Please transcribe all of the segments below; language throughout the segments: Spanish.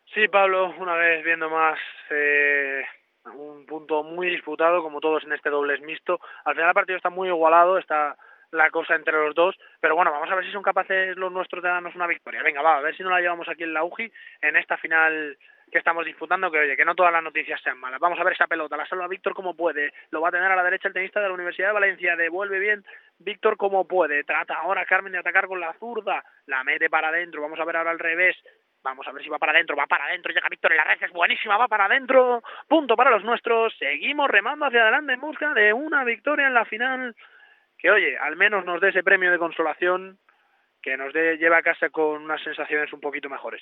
Sí, Pablo, una vez viendo más un punto muy disputado, como todos en este dobles mixto. Al final el partido está muy igualado, está la cosa entre los dos, pero bueno, vamos a ver si son capaces los nuestros de darnos una victoria. Venga, va, a ver si no la llevamos aquí en la UJI, en esta final que estamos disputando, que oye, que no todas las noticias sean malas. Vamos a ver esa pelota, la salva Víctor como puede, lo va a tener a la derecha el tenista de la Universidad de Valencia, devuelve bien Víctor como puede, trata ahora Carmen de atacar con la zurda, la mete para adentro, vamos a ver ahora al revés. Vamos a ver si va para adentro, llega Víctor en la red, es buenísima, va para adentro, punto para los nuestros, seguimos remando hacia adelante en busca de una victoria en la final, que oye, al menos nos dé ese premio de consolación, que nos lleve a casa con unas sensaciones un poquito mejores.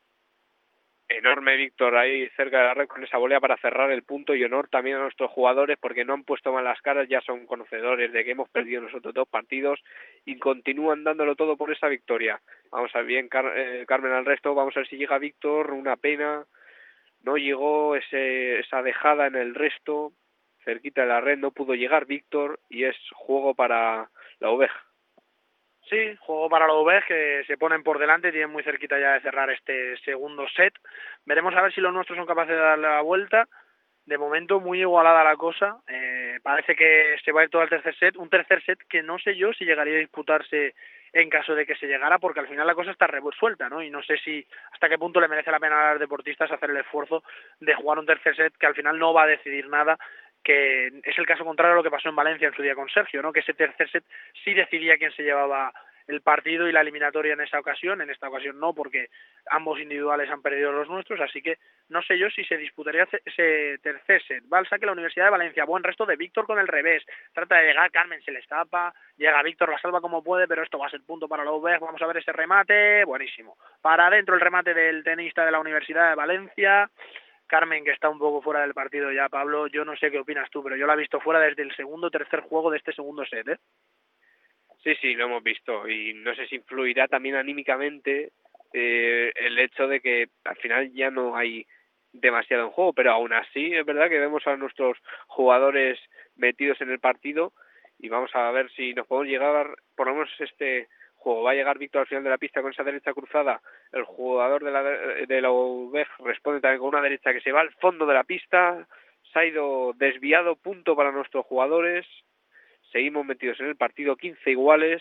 Enorme Víctor ahí cerca de la red con esa volea para cerrar el punto, y honor también a nuestros jugadores porque no han puesto mal las caras, ya son conocedores de que hemos perdido nosotros 2 partidos y continúan dándolo todo por esa victoria. Vamos a ver bien Carmen al resto, vamos a ver si llega Víctor, una pena, no llegó esa dejada en el resto, cerquita de la red no pudo llegar Víctor y es juego para la Oveja. Sí, juego para los UVs que se ponen por delante, tienen muy cerquita ya de cerrar este segundo set. Veremos a ver si los nuestros son capaces de darle la vuelta. De momento muy igualada la cosa, parece que se va a ir todo al tercer set, un tercer set que no sé yo si llegaría a disputarse en caso de que se llegara, porque al final la cosa está resuelta, ¿no? Y no sé si hasta qué punto le merece la pena a los deportistas hacer el esfuerzo de jugar un tercer set que al final no va a decidir nada, que es el caso contrario a lo que pasó en Valencia en su día con Sergio, ¿no? Que ese tercer set sí decidía quién se llevaba el partido y la eliminatoria en esta ocasión no, porque ambos individuales han perdido los nuestros, así que no sé yo si se disputaría ese tercer set. Va al saque la Universidad de Valencia, buen resto de Víctor con el revés, trata de llegar, Carmen se le escapa, llega Víctor, la salva como puede, pero esto va a ser punto para los Oveja, vamos a ver ese remate, buenísimo. Para adentro el remate del tenista de la Universidad de Valencia, Carmen, que está un poco fuera del partido ya, Pablo, yo no sé qué opinas tú, pero yo la he visto fuera desde el segundo o tercer juego de este segundo set, ¿eh? Sí, lo hemos visto y no sé si influirá también anímicamente el hecho de que al final ya no hay demasiado en juego, pero aún así es verdad que vemos a nuestros jugadores metidos en el partido y vamos a ver si nos podemos llegar, por lo menos este juego, va a llegar Víctor al final de la pista con esa derecha cruzada, el jugador de la UVEG responde también con una derecha que se va al fondo de la pista, se ha ido desviado, punto para nuestros jugadores. Seguimos metidos en el partido, 15 iguales,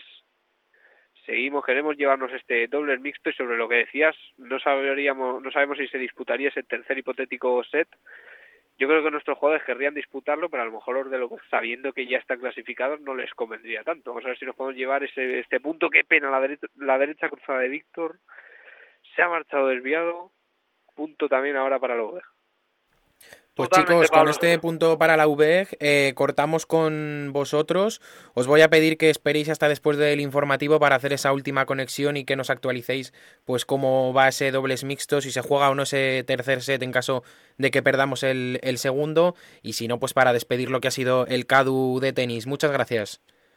queremos llevarnos este doble mixto y sobre lo que decías, no sabemos si se disputaría ese tercer hipotético set. Yo creo que nuestros jugadores querrían disputarlo, pero a lo mejor los de lo sabiendo que ya están clasificados no les convendría tanto. Vamos a ver si nos podemos llevar este punto. Qué pena, la derecha cruzada de Víctor se ha marchado desviado, punto también ahora para los Oveja. Pues Totalmente, chicos, con Pablo. este punto para la UVEG cortamos con vosotros. Os voy a pedir que esperéis hasta después del informativo para hacer esa última conexión y que nos actualicéis pues cómo va ese dobles mixto, si se juega o no ese tercer set en caso de que perdamos el segundo, y si no, pues para despedir lo que ha sido el CADU de tenis. Muchas gracias.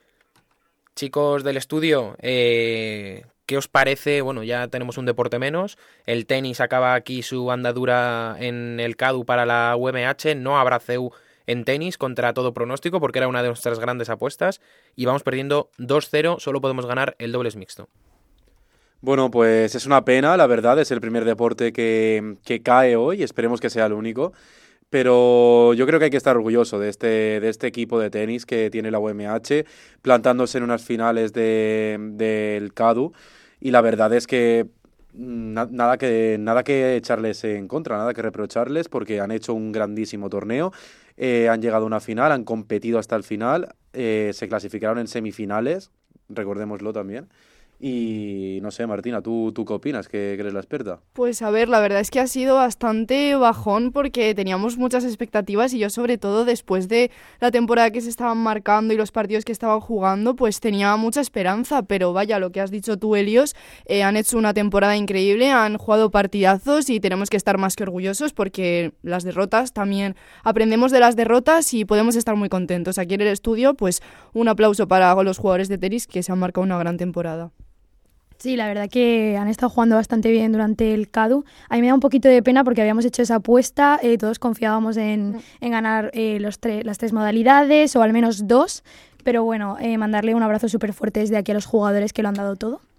Chicos del estudio, ¿qué os parece? Bueno, ya tenemos un deporte menos. El tenis acaba aquí su andadura en el CADU para la UMH. No habrá CEU en tenis contra todo pronóstico porque era una de nuestras grandes apuestas. Y vamos perdiendo 2-0, solo podemos ganar el dobles mixto. Bueno, pues es una pena, la verdad, es el primer deporte que cae hoy, esperemos que sea el único. Pero yo creo que hay que estar orgulloso de este equipo de tenis que tiene la UMH, plantándose en unas finales del CADU, y la verdad es que nada que echarles en contra, nada que reprocharles, porque han hecho un grandísimo torneo, han llegado a una final, han competido hasta el final, se clasificaron en semifinales, recordémoslo también. Y no sé, Martina, ¿tú qué opinas? Que eres la experta. Pues a ver, la verdad es que ha sido bastante bajón porque teníamos muchas expectativas y yo sobre todo después de la temporada que se estaban marcando y los partidos que estaban jugando, pues tenía mucha esperanza, pero vaya, lo que has dicho tú, Helios, han hecho una temporada increíble, han jugado partidazos y tenemos que estar más que orgullosos porque las derrotas también, aprendemos de las derrotas y podemos estar muy contentos. Aquí en el estudio, pues un aplauso para los jugadores de tenis que se han marcado una gran temporada. Sí, la verdad que han estado jugando bastante bien durante el CADU. A mí me da un poquito de pena porque habíamos hecho esa apuesta, todos confiábamos en ganar las tres modalidades o al menos 2, pero bueno, mandarle un abrazo súper fuerte desde aquí a los jugadores que lo han dado todo.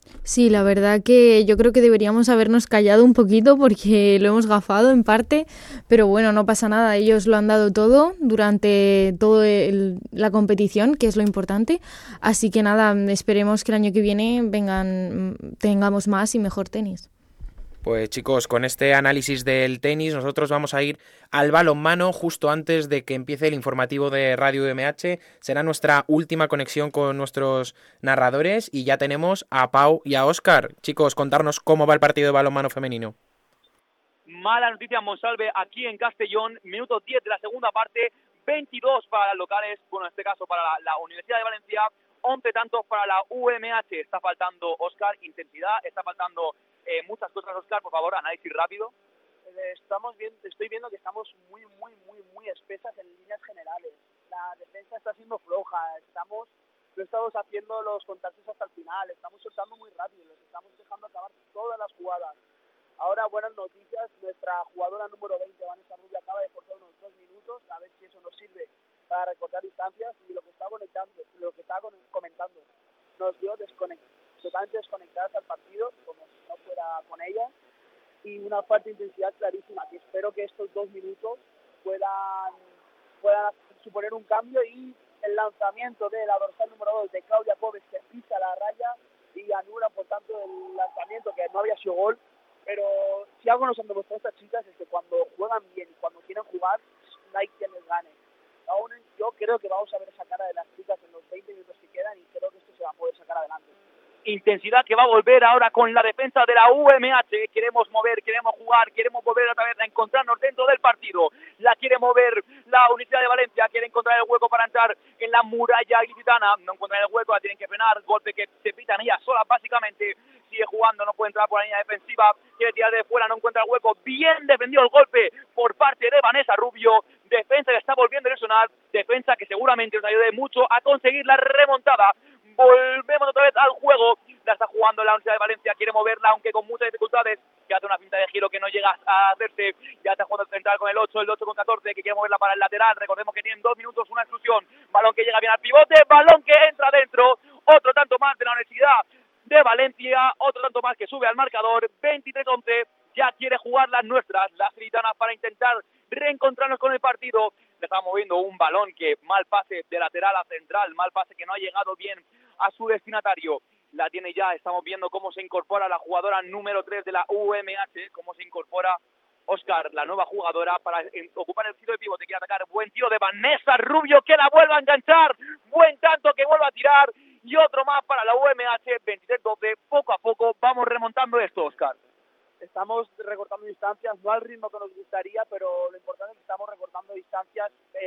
Sí, la verdad que yo creo que deberíamos habernos callado un poquito porque lo hemos gafado en parte, pero bueno, no pasa nada, ellos lo han dado todo durante toda la competición, que es lo importante, así que nada, esperemos que el año que viene tengamos más y mejor tenis. Pues chicos, con este análisis del tenis nosotros vamos a ir al balonmano justo antes de que empiece el informativo de Radio UMH. Será nuestra última conexión con nuestros narradores y ya tenemos a Pau y a Óscar. Chicos, contarnos cómo va el partido de balonmano femenino. Mala noticia en Monsalve, aquí en Castellón, minuto 10 de la segunda parte, 22 para las locales, bueno, en este caso para la Universidad de Valencia, 11 tantos para la UMH. Está faltando, Óscar, intensidad, está faltando muchas cosas. Óscar, por favor, análisis rápido. Estoy viendo que estamos muy espesas en líneas generales. La defensa está siendo floja, no estamos haciendo los contactos hasta el final, estamos soltando muy rápido, les estamos dejando acabar todas las jugadas. Ahora, buenas noticias, nuestra jugadora número 20, Vanessa Rubio, acaba de cortar unos 2 minutos, a ver si eso nos sirve para recortar distancias, y lo que estaba comentando, nos dio totalmente desconectadas al partido, como si no fuera con ella, y una falta de intensidad clarísima, que espero que estos 2 minutos puedan suponer un cambio, y el lanzamiento de la dorsal número 2 de Claudia Pobes, que pisa la raya y anula por tanto el lanzamiento, que no había sido gol. Pero si algo nos han demostrado estas chicas es que cuando juegan bien y cuando quieren jugar, no hay quien les gane. Aún yo creo que vamos a ver esa cara de las chicas en los 20 minutos que quedan, y creo que esto se va a poder sacar adelante. Intensidad que va a volver ahora con la defensa de la UMH. Queremos mover, queremos jugar, queremos volver otra vez a encontrarnos dentro del partido. La quiere mover la Universidad de Valencia, quiere encontrar el hueco para entrar en la muralla ilicitana. No encuentran el hueco, la tienen que frenar. Golpe que se pitan ellas solas básicamente. Sigue jugando, no puede entrar por la línea defensiva. Quiere tirar de fuera, no encuentra el hueco. Bien defendido el golpe por parte de Vanessa Rubio. Defensa que está volviendo a sonar. Defensa que seguramente nos ayude mucho a conseguir la remontada. Volvemos otra vez al juego. La está jugando la Universidad de Valencia, quiere moverla, aunque con muchas dificultades, que hace una finta de giro que no llega a hacerse. Ya está jugando el central con el 8 con 14, que quiere moverla para el lateral. Recordemos que tienen 2 minutos, una exclusión. Balón que llega bien al pivote, balón que entra dentro. Otro tanto más de la Universidad de Valencia, otro tanto más que sube al marcador. 23-11, ya quiere jugar las nuestras, las gitanas, para intentar reencontrarnos con el partido. Le está moviendo un balón que mal pase de lateral a central, mal pase que no ha llegado bien a su destinatario. La tiene ya, estamos viendo cómo se incorpora la jugadora número 3 de la UMH, cómo se incorpora Óscar, la nueva jugadora, para ocupar el tiro de pivote. Quiere atacar, buen tiro de Vanessa Rubio, que la vuelve a enganchar, buen tanto que vuelve a tirar, y otro más para la UMH. 23-12, poco a poco vamos remontando esto, Óscar. Estamos recortando distancias, no al ritmo que nos gustaría, pero lo importante es que estamos recortando distancias,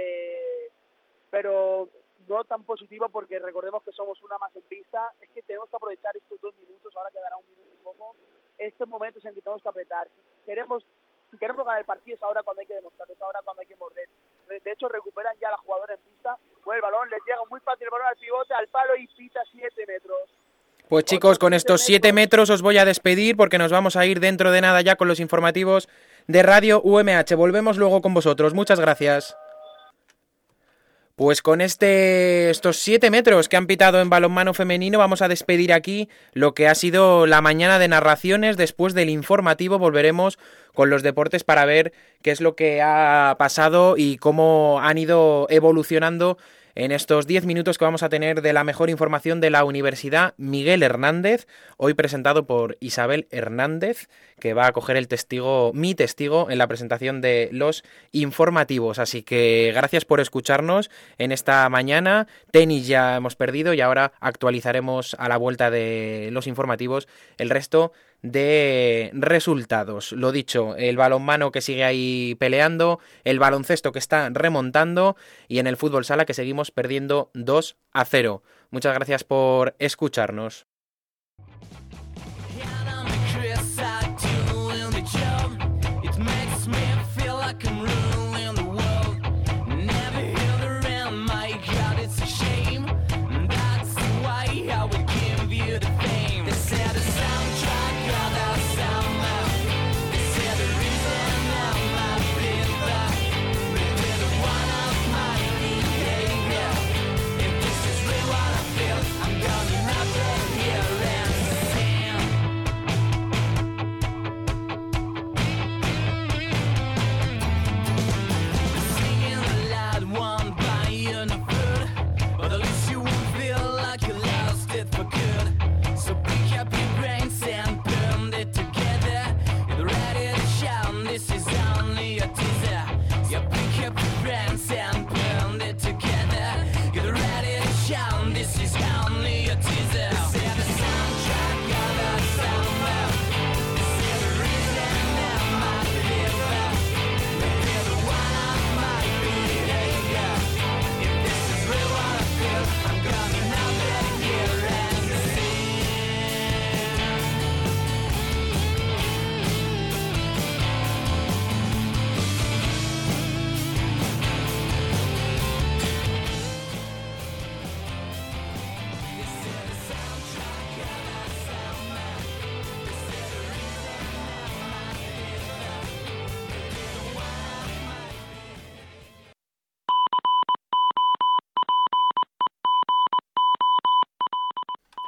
pero no tan positivo, porque recordemos que somos una más en pista. Es que tenemos que aprovechar estos 2 minutos, ahora quedará 1 minuto y poco, estos momentos en que tenemos que apretar. Si queremos ganar el partido, es ahora cuando hay que demostrar, es ahora cuando hay que morder. De hecho, recuperan ya la jugadora en pista, pues el balón les llega muy fácil, el balón al pivote, al palo, y pita 7 metros. Pues chicos, con estos 7 metros os voy a despedir, porque nos vamos a ir dentro de nada ya con los informativos de Radio UMH. Volvemos luego con vosotros. Muchas gracias. Pues con estos 7 metros que han pitado en balonmano femenino vamos a despedir aquí lo que ha sido la mañana de narraciones. Después del informativo volveremos con los deportes para ver qué es lo que ha pasado y cómo han ido evolucionando en estos 10 minutos que vamos a tener de la mejor información de la Universidad Miguel Hernández, hoy presentado por Isabel Hernández, que va a coger mi testigo en la presentación de los informativos. Así que gracias por escucharnos en esta mañana. Tenis ya hemos perdido y ahora actualizaremos a la vuelta de los informativos el resto de resultados. Lo dicho, el balonmano que sigue ahí peleando, el baloncesto que está remontando y en el fútbol sala que seguimos perdiendo 2-0. Muchas gracias por escucharnos.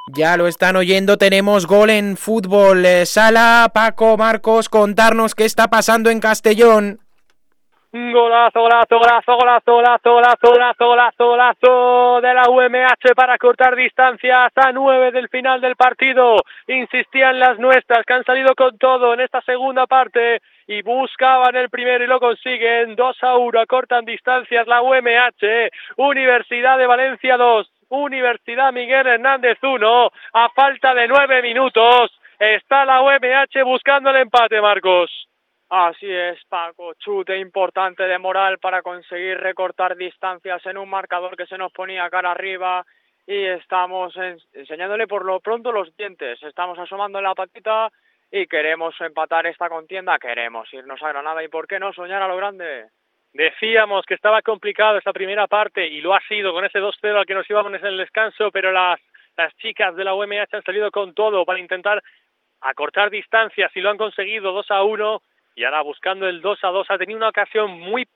Ya lo están oyendo, tenemos gol en fútbol sala. Paco, Marcos, contarnos qué está pasando en Castellón. Golazo, golazo, golazo, golazo, golazo, golazo, golazo, golazo, golazo de la UMH para cortar distancias a 9 del final del partido. Insistían las nuestras, que han salido con todo en esta segunda parte y buscaban el primero y lo consiguen. 2-1, cortan distancias la UMH. Universidad de Valencia 2, Universidad Miguel Hernández 1. A falta de 9 minutos está la UMH buscando el empate, Marcos. Así es, Paco, chute importante de Moral para conseguir recortar distancias en un marcador que se nos ponía cara arriba y estamos enseñándole por lo pronto los dientes, estamos asomando la patita y queremos empatar esta contienda, queremos irnos a Granada y por qué no soñar a lo grande. Decíamos que estaba complicado esta primera parte y lo ha sido con ese 2-0 al que nos íbamos en el descanso, pero las chicas de la UMH han salido con todo para intentar acortar distancias y lo han conseguido 2-1. Y ahora buscando el 2-2 ha tenido una ocasión muy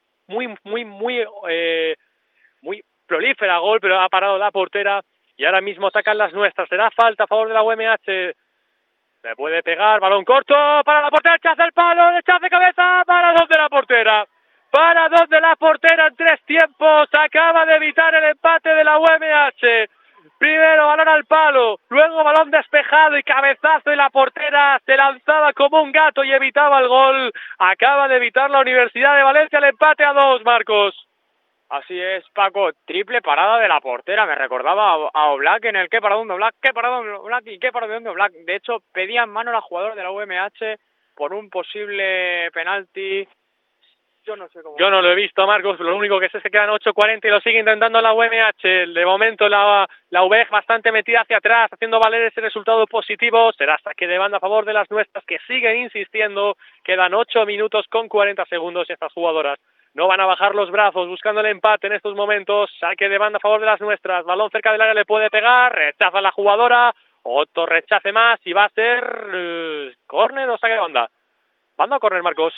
prolífera gol, pero ha parado la portera y ahora mismo atacan las nuestras. Será falta a favor de la UMH. Se puede pegar, balón corto para la portera, echaza el palo, echaza de cabeza para dos de la portera. Para dos de la portera en 3 tiempos. Acaba de evitar el empate de la UMH. Primero balón al palo, luego balón despejado y cabezazo y la portera se lanzaba como un gato y evitaba el gol. Acaba de evitar la Universidad de Valencia el empate a 2, Marcos. Así es, Paco, triple parada de la portera, me recordaba a Oblak en el qué parado de Oblak, qué parado de Oblak y qué parado de Oblak. De hecho, pedía en mano la jugadora de la UMH por un posible penalti. Yo no lo he visto, Marcos, lo único que sé es que quedan 8:40 y lo sigue intentando la UMH. De momento la UVEG bastante metida hacia atrás, haciendo valer ese resultado positivo. Será saque de banda a favor de las nuestras que siguen insistiendo. Quedan 8 minutos con 40 segundos y estas jugadoras no van a bajar los brazos buscando el empate en estos momentos. Saque de banda a favor de las nuestras. Balón cerca del área, le puede pegar, rechaza la jugadora. Otro rechace más y va a ser córner o saque de banda. ¿Banda o córner, Marcos?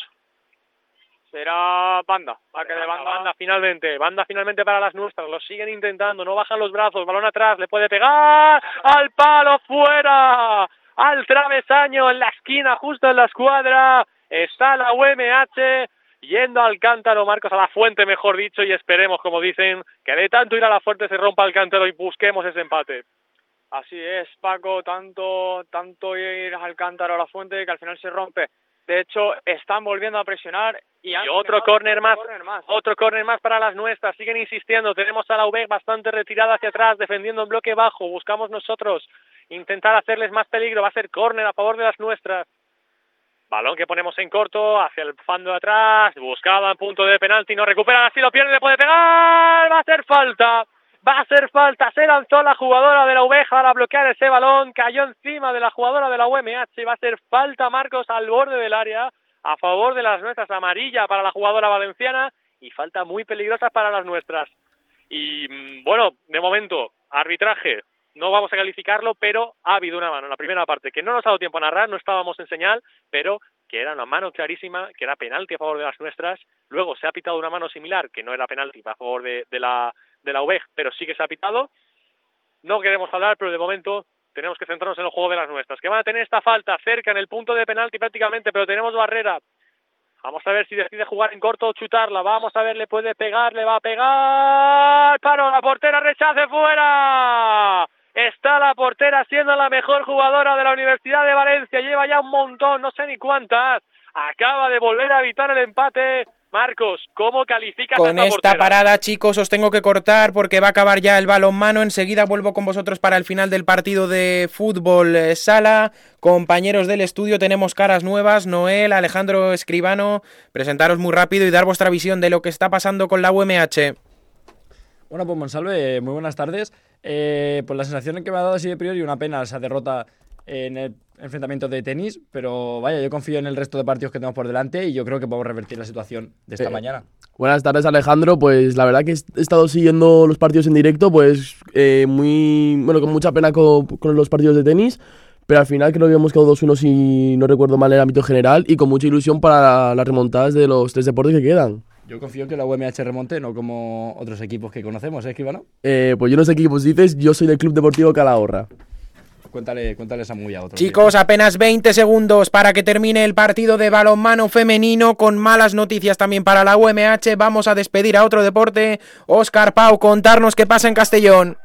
Será banda, saque de banda finalmente para las nuestras, lo siguen intentando, no bajan los brazos, balón atrás, le puede pegar, al palo, fuera, al travesaño, en la esquina, justo en la escuadra, está la UMH, yendo al cántaro, Marcos, a la fuente mejor dicho, y esperemos, como dicen, que de tanto ir a la fuente se rompa el cántaro y busquemos ese empate. Así es, Paco, tanto ir al cántaro a la fuente que al final se rompe. De hecho, están volviendo a presionar y otro córner más. Otro córner más para las nuestras. Siguen insistiendo. Tenemos a la UVEG bastante retirada hacia atrás, defendiendo en bloque bajo. Buscamos nosotros intentar hacerles más peligro. Va a ser córner a favor de las nuestras. Balón que ponemos en corto hacia el fondo de atrás. Buscaban punto de penalti. No recuperan, así lo pierden. Le puede pegar. Va a ser falta. Se lanzó la jugadora de la UVEG para bloquear ese balón, cayó encima de la jugadora de la UMH, va a ser falta, Marcos, al borde del área, a favor de las nuestras, amarilla para la jugadora valenciana y falta muy peligrosa para las nuestras. Y bueno, de momento, arbitraje, no vamos a calificarlo, pero ha habido una mano en la primera parte que no nos ha dado tiempo a narrar, no estábamos en señal, pero que era una mano clarísima, que era penalti a favor de las nuestras. Luego se ha pitado una mano similar, que no era penalti a favor de la UVEG, pero sí que se ha pitado. No queremos hablar, pero de momento tenemos que centrarnos en el juego de las nuestras, que van a tener esta falta cerca en el punto de penalti prácticamente, pero tenemos barrera. Vamos a ver si decide jugar en corto o chutarla. Vamos a ver, le puede pegar, le va a pegar. Paró la portera, rechace, fuera. Está la portera siendo la mejor jugadora de la Universidad de Valencia. Lleva ya un montón, no sé ni cuántas. Acaba de volver a evitar el empate. Marcos, ¿cómo calificas con esta parada, chicos? Os tengo que cortar porque va a acabar ya el balonmano. Enseguida vuelvo con vosotros para el final del partido de fútbol sala. Compañeros del estudio, tenemos caras nuevas. Noel, Alejandro Escribano, presentaros muy rápido y dar vuestra visión de lo que está pasando con la UMH. Bueno, pues Monsalve, muy buenas tardes. Pues la sensación que me ha dado así de priori, una pena esa derrota en el enfrentamiento de tenis, pero vaya, yo confío en el resto de partidos que tenemos por delante y yo creo que podemos revertir la situación de esta mañana. Buenas tardes, Alejandro. Pues la verdad que he estado siguiendo los partidos en directo, pues con mucha pena con los partidos de tenis, pero al final creo que hemos quedado 2-1 si no recuerdo mal en el ámbito general y con mucha ilusión para las remontadas de los 3 deportes que quedan. Yo confío en que la UMH remonte, no como otros equipos que conocemos, ¿eh, Escribano? Pues yo no sé qué equipos dices, yo soy del Club Deportivo Calahorra. cuéntale esa movida a otro. Chicos, apenas 20 segundos para que termine el partido de balonmano femenino, con malas noticias también para la UMH. Vamos a despedir a otro deporte. Óscar, Pau, contarnos qué pasa en Castellón.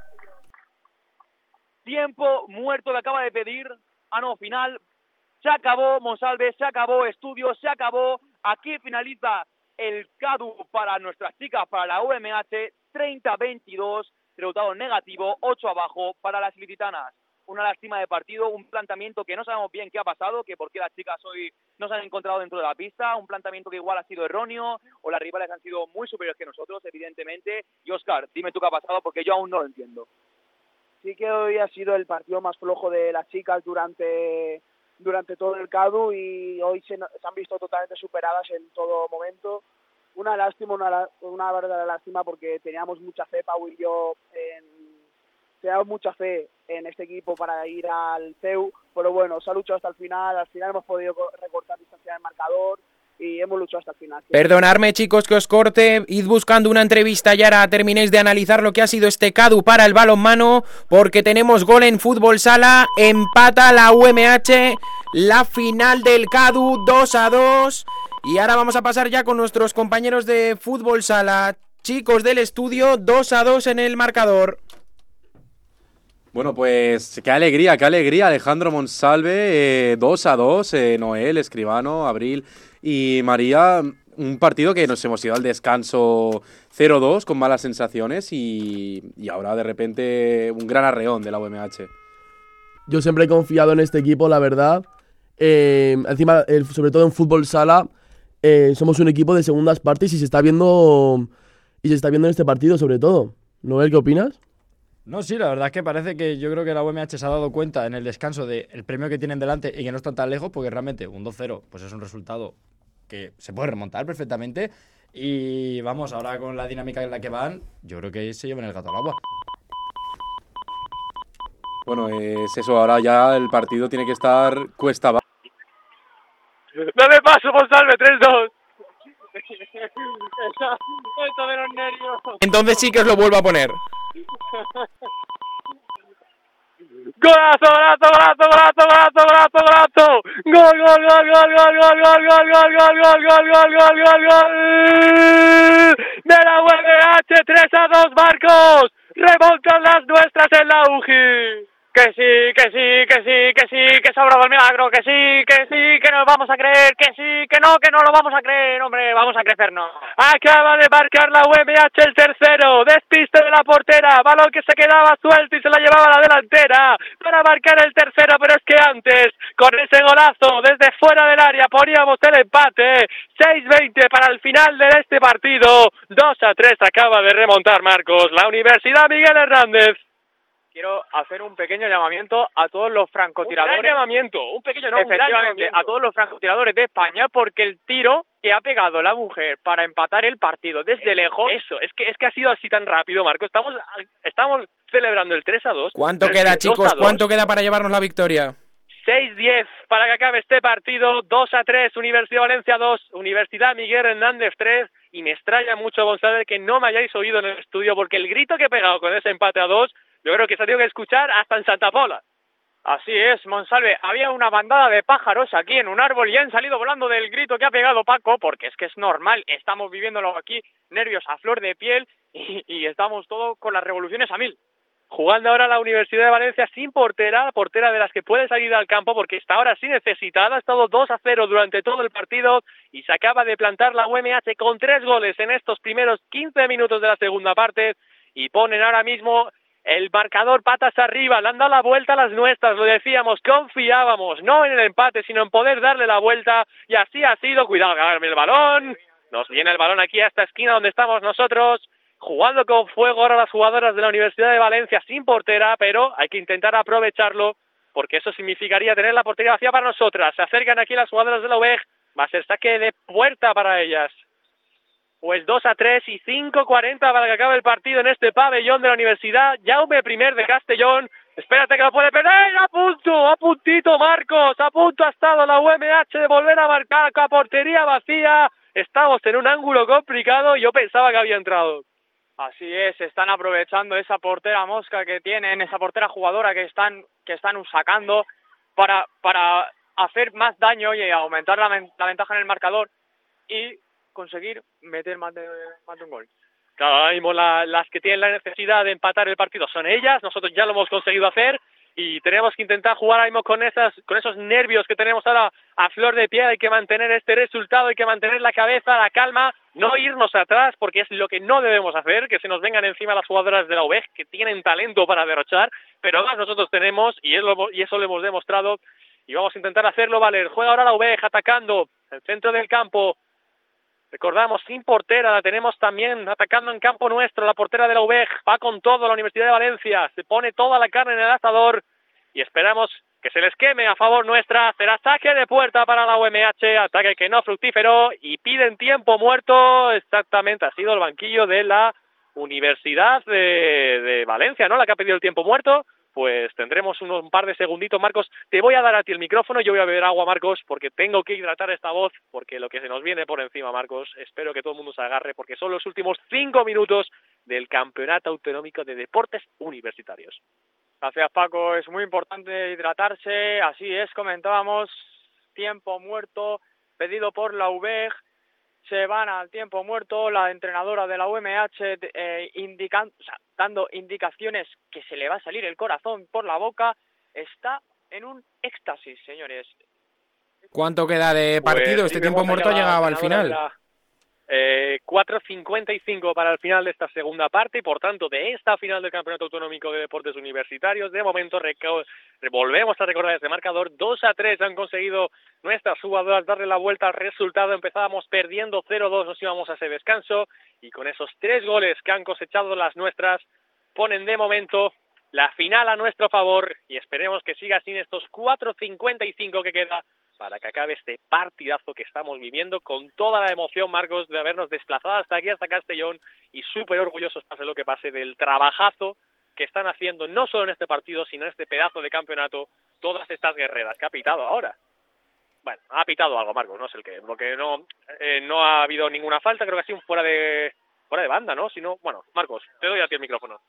Tiempo muerto que acaba de pedir. Final. Se acabó, Monsalve, se acabó, Estudios, se acabó. Aquí finaliza el CADU para nuestras chicas, para la UMH, 30-22, resultado negativo, 8 abajo para las ilicitanas. Una lástima de partido, un planteamiento que no sabemos bien qué ha pasado, que por qué las chicas hoy no se han encontrado dentro de la pista, un planteamiento que igual ha sido erróneo, o las rivales han sido muy superiores que nosotros, evidentemente. Y Óscar, dime tú qué ha pasado, porque yo aún no lo entiendo. Sí que hoy ha sido el partido más flojo de las chicas durante todo el CADU, y hoy se han visto totalmente superadas en todo momento. Una lástima, una verdadera lástima, porque teníamos mucha fe, Pau y yo, teníamos mucha fe en este equipo para ir al CEU, pero bueno, se ha luchado hasta el final. Al final hemos podido recortar distancia del marcador y hemos luchado hasta el final. Perdonadme, chicos, que os corte. Id buscando una entrevista y ahora terminéis de analizar lo que ha sido este CADU para el balonmano, porque tenemos gol en fútbol sala. Empata la UMH la final del CADU 2-2. Y ahora vamos a pasar ya con nuestros compañeros de fútbol sala. Chicos del estudio, 2-2 en el marcador. Bueno, pues qué alegría, Alejandro Monsalve, 2-2, Noel, Escribano, Abril y María. Un partido que nos hemos ido al descanso 0-2 con malas sensaciones y ahora de repente un gran arreón de la UMH. Yo siempre he confiado en este equipo, la verdad. Encima, sobre todo en fútbol sala, somos un equipo de segundas partes y se está viendo en este partido sobre todo. Noel, ¿qué opinas? No, sí, la verdad es que parece que yo creo que la UMH se ha dado cuenta en el descanso del premio que tienen delante y que no están tan lejos, porque realmente un 2-0 pues es un resultado que se puede remontar perfectamente. Y vamos, ahora con la dinámica en la que van, yo creo que se llevan el gato al agua. Bueno, es eso, ahora ya el partido tiene que estar cuesta abajo. Dame paso, Monsalve, 3-2. Esto de los nervios. Entonces sí que os lo vuelvo a poner. ¡Golazo, golazo, golazo, golazo, golazo, golazo, golazo! ¡Gol, gol, gol, gol, gol, gol, gol, gol, gol, gol, gol, gol, gol, gol, gol, gol! ¡De la UMH, 3-2, Marcos! ¡Remontan las nuestras en la UGI! Que sí, que sí, que sí, que sí, que sobrado el milagro, que sí, que nos vamos a creer, que sí, que no lo vamos a creer, hombre, vamos a crecernos. Acaba de marcar la UMH el tercero, despiste de la portera, balón que se quedaba suelto y se la llevaba a la delantera para marcar el tercero, pero es que antes, con ese golazo desde fuera del área, poníamos el empate, 6-20 para el final de este partido, 2-3 acaba de remontar Marcos, la Universidad Miguel Hernández. Quiero hacer un pequeño llamamiento a todos los francotiradores. Un pequeño efectivamente, a todos los francotiradores de España, porque el tiro que ha pegado la mujer para empatar el partido desde lejos, eso, es que ha sido así tan rápido, Marco. Estamos celebrando el 3-2. ¿Cuánto queda, chicos? ¿Cuánto queda para llevarnos la victoria? 6-10 para que acabe este partido, 2-3, Universidad de Valencia 2, Universidad Miguel Hernández 3, y me extraña mucho, González, que no me hayáis oído en el estudio, porque el grito que he pegado con ese empate a 2, yo creo que se ha tenido que escuchar hasta en Santa Pola. Así es, Monsalve. Había una bandada de pájaros aquí en un árbol y han salido volando del grito que ha pegado Paco, porque es que es normal, estamos viviéndolo aquí, nervios a flor de piel y estamos todos con las revoluciones a 1000. Jugando ahora la Universidad de Valencia sin portera de las que puede salir al campo porque está ahora sí necesitada. Ha estado 2-0 durante todo el partido y se acaba de plantar la UMH con 3 goles en estos primeros 15 minutos de la segunda parte y ponen ahora mismo el marcador patas arriba. Le han dado la vuelta a las nuestras, lo decíamos, confiábamos no en el empate sino en poder darle la vuelta y así ha sido. Cuidado, ganarme el balón, nos viene el balón aquí a esta esquina donde estamos nosotros, jugando con fuego ahora las jugadoras de la Universidad de Valencia sin portera, pero hay que intentar aprovecharlo porque eso significaría tener la portería vacía para nosotras. Se acercan aquí las jugadoras de la UVEG, va a ser saque de puerta para ellas. Pues 2-3 y 5:40 para que acabe el partido en este pabellón de la Universidad. Jaume I de Castellón. Espérate que lo puede perder. A puntito Marcos. A punto ha estado la UMH de volver a marcar con portería vacía. Estamos en un ángulo complicado. Yo pensaba que había entrado. Así es, están aprovechando esa portera mosca que tienen, esa portera jugadora que están sacando para hacer más daño y aumentar la ventaja en el marcador y conseguir meter más de un gol. Claro, ahora mismo las que tienen la necesidad de empatar el partido son ellas, nosotros ya lo hemos conseguido hacer y tenemos que intentar jugar ahora mismo con esos nervios que tenemos ahora a flor de piel. Hay que mantener este resultado, hay que mantener la cabeza, la calma, no irnos atrás porque es lo que no debemos hacer, que se nos vengan encima las jugadoras de la UBEG que tienen talento para derrochar, pero más nosotros tenemos y eso lo hemos demostrado y vamos a intentar hacerlo valer. Juega ahora la UBEG atacando el centro del campo. Recordamos, sin portera, la tenemos también atacando en campo nuestro, la portera de la UBEG, va con todo la Universidad de Valencia, se pone toda la carne en el asador y esperamos que se les queme a favor nuestra. Será saque de puerta para la UMH, ataque que no fructífero y piden tiempo muerto. Exactamente, ha sido el banquillo de la Universidad de Valencia, ¿no? La que ha pedido el tiempo muerto. Pues tendremos un par de segunditos. Marcos, te voy a dar a ti el micrófono, yo voy a beber agua, Marcos, porque tengo que hidratar esta voz, porque lo que se nos viene por encima, Marcos, espero que todo el mundo se agarre, porque son los últimos 5 minutos del Campeonato Autonómico de Deportes Universitarios. Gracias, Paco, es muy importante hidratarse, así es, comentábamos, tiempo muerto, pedido por la UBEG, se van al tiempo muerto, la entrenadora de la UMH dando indicaciones que se le va a salir el corazón por la boca, está en un éxtasis, señores. ¿Cuánto queda de partido? Pues, este tiempo muerto llegaba al final. 4:55 para el final de esta segunda parte y por tanto de esta final del Campeonato Autonómico de Deportes Universitarios. De momento volvemos a recordar este marcador, 2-3 han conseguido nuestras jugadoras darle la vuelta al resultado. Empezábamos perdiendo 0-2, nos íbamos a ese descanso y con esos 3 goles que han cosechado las nuestras ponen de momento la final a nuestro favor y esperemos que siga así en estos 4:55 que queda para que acabe este partidazo que estamos viviendo con toda la emoción, Marcos, de habernos desplazado hasta aquí, hasta Castellón, y súper orgullosos, pase lo que pase, del trabajazo que están haciendo, no solo en este partido, sino en este pedazo de campeonato, todas estas guerreras que ha pitado ahora. Bueno, ha pitado algo, Marcos, no sé el qué, porque no ha habido ninguna falta, creo que ha sido un fuera de banda, ¿no? Si no, bueno, Marcos, te doy a ti el micrófono.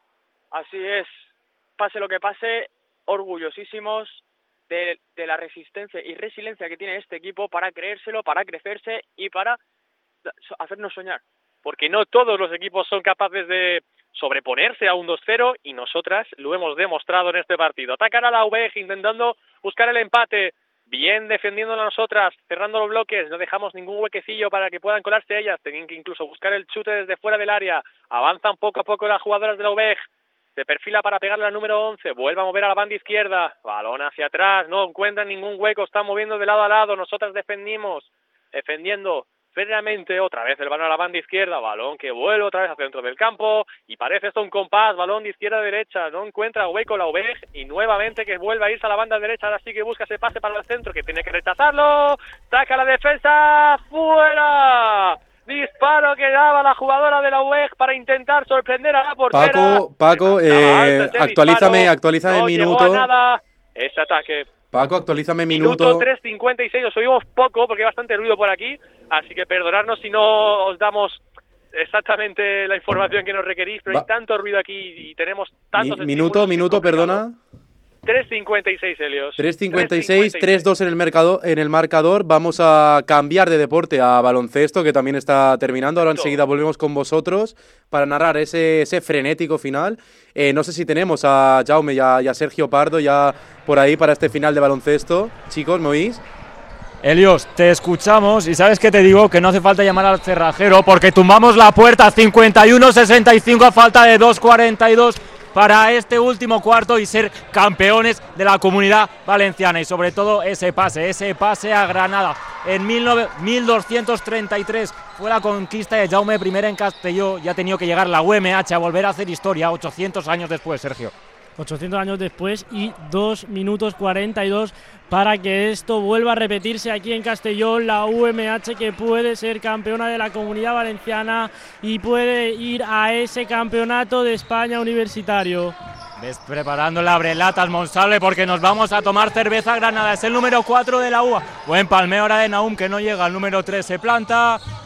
Así es, pase lo que pase, orgullosísimos de la resistencia y resiliencia que tiene este equipo para creérselo, para crecerse y para hacernos soñar. Porque no todos los equipos son capaces de sobreponerse a un 2-0 y nosotras lo hemos demostrado en este partido. Atacar a la UBEG intentando buscar el empate, bien defendiendo a nosotras, cerrando los bloques, no dejamos ningún huequecillo para que puedan colarse ellas, tienen que incluso buscar el chute desde fuera del área, avanzan poco a poco las jugadoras de la UBEG, se perfila para pegarle al número 11, vuelve a mover a la banda izquierda, balón hacia atrás, no encuentran ningún hueco, están moviendo de lado a lado, nosotras defendiendo férreamente, otra vez el balón a la banda izquierda, balón que vuelve otra vez hacia dentro del campo, y parece esto un compás, balón de izquierda a derecha, no encuentra hueco la UBEG, y nuevamente que vuelve a irse a la banda derecha, ahora sí que busca ese pase para el centro, que tiene que rechazarlo, saca la defensa, ¡fuera! Disparo que daba la jugadora de la UBEG para intentar sorprender a la portera. Paco, actualízame no minuto. Llegó a nada ese ataque. Paco, actualízame minuto. Minuto 3:56, os oímos poco porque hay bastante ruido por aquí, así que perdonadnos si no os damos exactamente la información que nos requerís, pero hay tanto ruido aquí y tenemos tantos... Minuto, perdona. 3:56, Helios. 3:56, 3-2 en el marcador. Vamos a cambiar de deporte a baloncesto, que también está terminando. Ahora enseguida volvemos con vosotros para narrar ese frenético final. No sé si tenemos a Jaume y a Sergio Pardo ya por ahí para este final de baloncesto. Chicos, ¿me oís? Helios, te escuchamos y ¿sabes qué te digo? Que no hace falta llamar al cerrajero porque tumbamos la puerta 51-65 a falta de 2:42 para este último cuarto y ser campeones de la Comunidad Valenciana y sobre todo ese pase a Granada. En 1233 fue la conquista de Jaume I en Castelló y ha tenido que llegar la UMH a volver a hacer historia 800 años después, Sergio. 800 años después y 2 minutos 42 para que esto vuelva a repetirse aquí en Castellón. La UMH que puede ser campeona de la Comunidad Valenciana y puede ir a ese campeonato de España universitario. Ves preparando la brelatas, Monsalve, porque nos vamos a tomar cerveza Granada. Es el número 4 de la UA. Buen palmeo ahora de Naum que no llega. El número 3 se planta.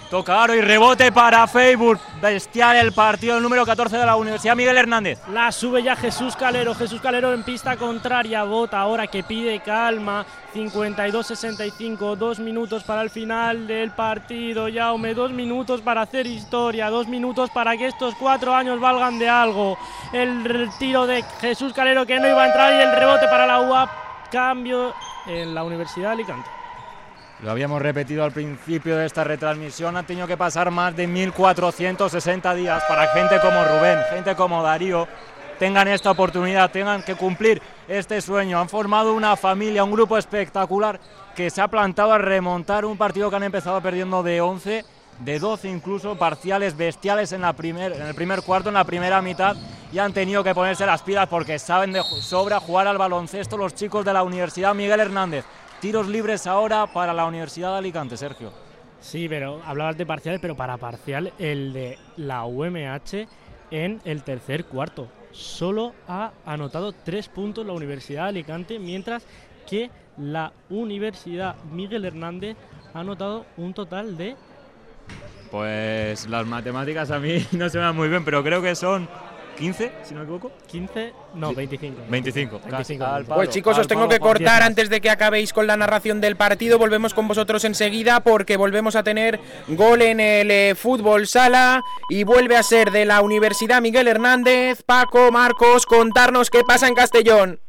Toca aro y rebote para Facebook. Bestial el partido, el número 14 de la Universidad Miguel Hernández. La sube ya Jesús Calero en pista contraria, bota ahora que pide calma. 52-65, 2 minutos para el final del partido, Jaume, 2 minutos para hacer historia, 2 minutos para que estos 4 años valgan de algo. El tiro de Jesús Calero que no iba a entrar y el rebote para la UAP, cambio en la Universidad de Alicante. Lo habíamos repetido al principio de esta retransmisión, han tenido que pasar más de 1460 días para gente como Rubén, gente como Darío, tengan esta oportunidad, tengan que cumplir este sueño. Han formado una familia, un grupo espectacular que se ha plantado a remontar un partido que han empezado perdiendo de 11, de 12 incluso, parciales bestiales en el primer cuarto, en la primera mitad, y han tenido que ponerse las pilas porque saben de sobra jugar al baloncesto los chicos de la Universidad Miguel Hernández. Tiros libres ahora para la Universidad de Alicante, Sergio. Sí, pero hablabas de parciales, pero para parcial el de la UMH en el tercer cuarto. Solo ha anotado 3 puntos la Universidad de Alicante, mientras que la Universidad Miguel Hernández ha anotado un total de... Pues las matemáticas a mí no se me dan muy bien, pero creo que son 15, si no me equivoco. 15, no, 25. 25. Pues chicos, os tengo que cortar antes de que acabéis con la narración del partido. Volvemos con vosotros enseguida porque volvemos a tener gol en el fútbol sala y vuelve a ser de la Universidad Miguel Hernández. Paco, Marcos, contarnos qué pasa en Castellón.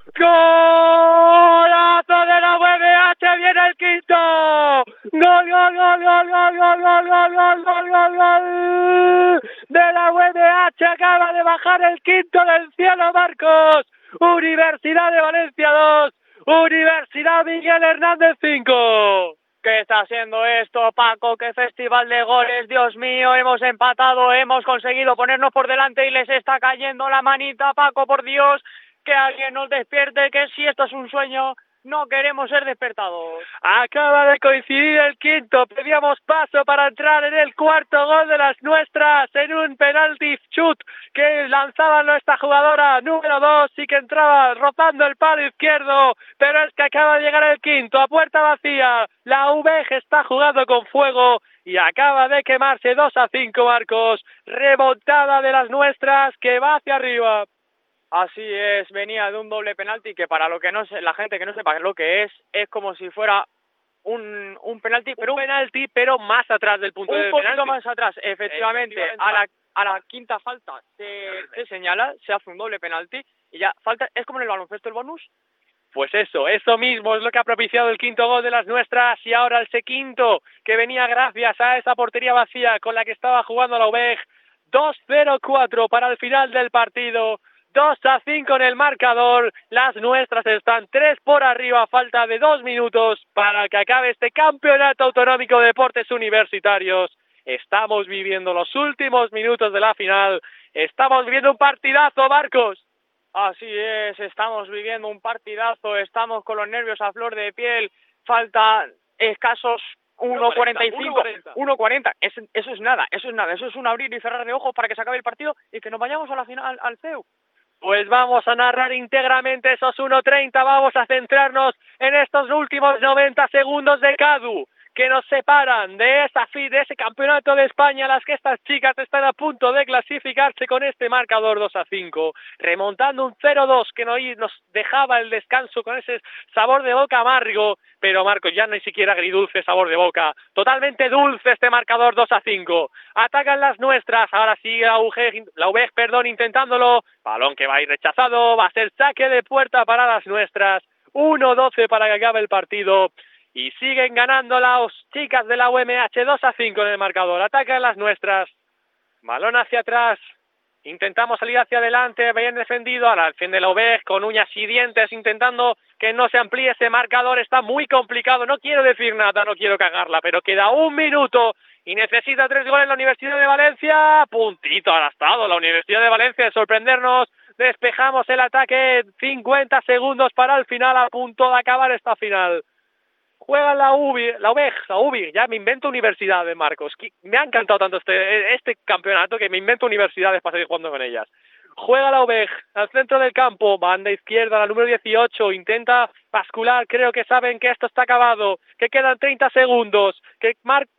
¡Golazo de la UMH! ¡Viene el quinto! ¡Gol, gol, gol, gol, gol, gol, gol, gol, gol, gol, gol, gol! ¡De la UMH! Acaba de bajar el quinto del cielo, Marcos. Universidad de Valencia 2, Universidad Miguel Hernández 5. ¿Qué está haciendo esto, Paco? ¡Qué festival de goles! Dios mío, hemos empatado, hemos conseguido ponernos por delante y les está cayendo la manita, Paco, por Dios. Que alguien nos despierte, que si esto es un sueño, no queremos ser despertados. Acaba de coincidir el quinto, pedíamos paso para entrar en el cuarto gol de las nuestras, en un penalti shoot que lanzaba nuestra jugadora número 2 y que entraba rozando el palo izquierdo, pero es que acaba de llegar el quinto, a puerta vacía, la UVEG está jugando con fuego y acaba de quemarse 2-5, Marcos, remontada de las nuestras que va hacia arriba. Así es, venía de un doble penalti que para lo que no sé, la gente que no sepa lo que es como si fuera un penalti, pero un penalti, pero más atrás del punto de penalti. Un poquito más atrás, efectivamente. A la quinta falta se señala, se hace un doble penalti y ya falta, es como en el baloncesto el bonus. Pues eso mismo es lo que ha propiciado el quinto gol de las nuestras y ahora ese quinto que venía gracias a esa portería vacía con la que estaba jugando la UVEG. 2-0-4 para el final del partido. 2-5 en el marcador, las nuestras están 3 por arriba a falta de 2 minutos para que acabe este campeonato autonómico de deportes universitarios. Estamos viviendo los últimos minutos de la final, estamos viviendo un partidazo, Marcos. Así es, estamos viviendo un partidazo, estamos con los nervios a flor de piel, falta escasos 1.45, 1.40, eso es nada, eso es un abrir y cerrar de ojos para que se acabe el partido y que nos vayamos a la final al CEU. Pues vamos a narrar íntegramente esos 1.30, vamos a centrarnos en estos últimos 90 segundos de CADU, que nos separan de ese campeonato de España, las que estas chicas están a punto de clasificarse con este marcador 2-5, remontando un 0-2 que nos dejaba el descanso con ese sabor de boca amargo, pero Marcos, ya ni siquiera agridulce sabor de boca, totalmente dulce este marcador 2-5, atacan las nuestras, ahora sí la UVEG, intentándolo, balón que va a ir rechazado, va a ser saque de puerta para las nuestras, 1-12 para que acabe el partido. Y siguen ganando las chicas de la UMH 2-5 en el marcador. Atacan las nuestras. Balón hacia atrás. Intentamos salir hacia adelante. Bien defendido. Ahora defiende la UVEG con uñas y dientes intentando que no se amplíe ese marcador. Está muy complicado. No quiero decir nada, no quiero cagarla, pero queda 1 minuto y necesita 3 goles la Universidad de Valencia. Puntito ha gastado la Universidad de Valencia de sorprendernos. Despejamos el ataque. 50 segundos para el final, a punto de acabar esta final. Juega la UVEG, ya me invento universidades, Marcos. Me ha encantado tanto este campeonato que me invento universidades para seguir jugando con ellas. Juega la UVEG al centro del campo, banda izquierda, la número 18, intenta bascular, creo que saben que esto está acabado, que quedan 30 segundos, que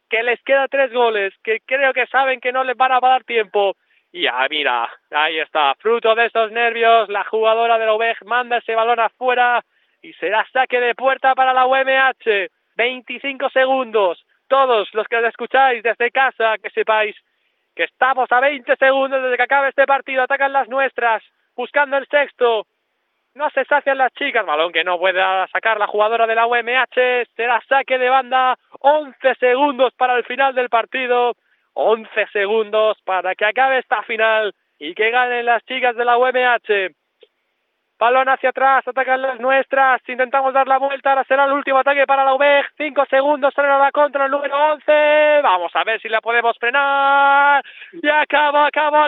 que les queda 3 goles, que creo que saben que no les van a dar tiempo. Y mira, ahí está, fruto de esos nervios, la jugadora de la UBEG manda ese balón afuera y será saque de puerta para la UMH. 25 segundos. Todos los que os escucháis desde casa, que sepáis que estamos a 20 segundos desde que acabe este partido. Atacan las nuestras, buscando el sexto. No se sacian las chicas. Balón que no puede sacar la jugadora de la UMH. Será saque de banda. 11 segundos para el final del partido. 11 segundos para que acabe esta final y que ganen las chicas de la UMH. Balón hacia atrás, atacan las nuestras, intentamos dar la vuelta, ahora será el último ataque para la UBEG, 5 segundos, sale la contra el número 11, vamos a ver si la podemos frenar, y acabó,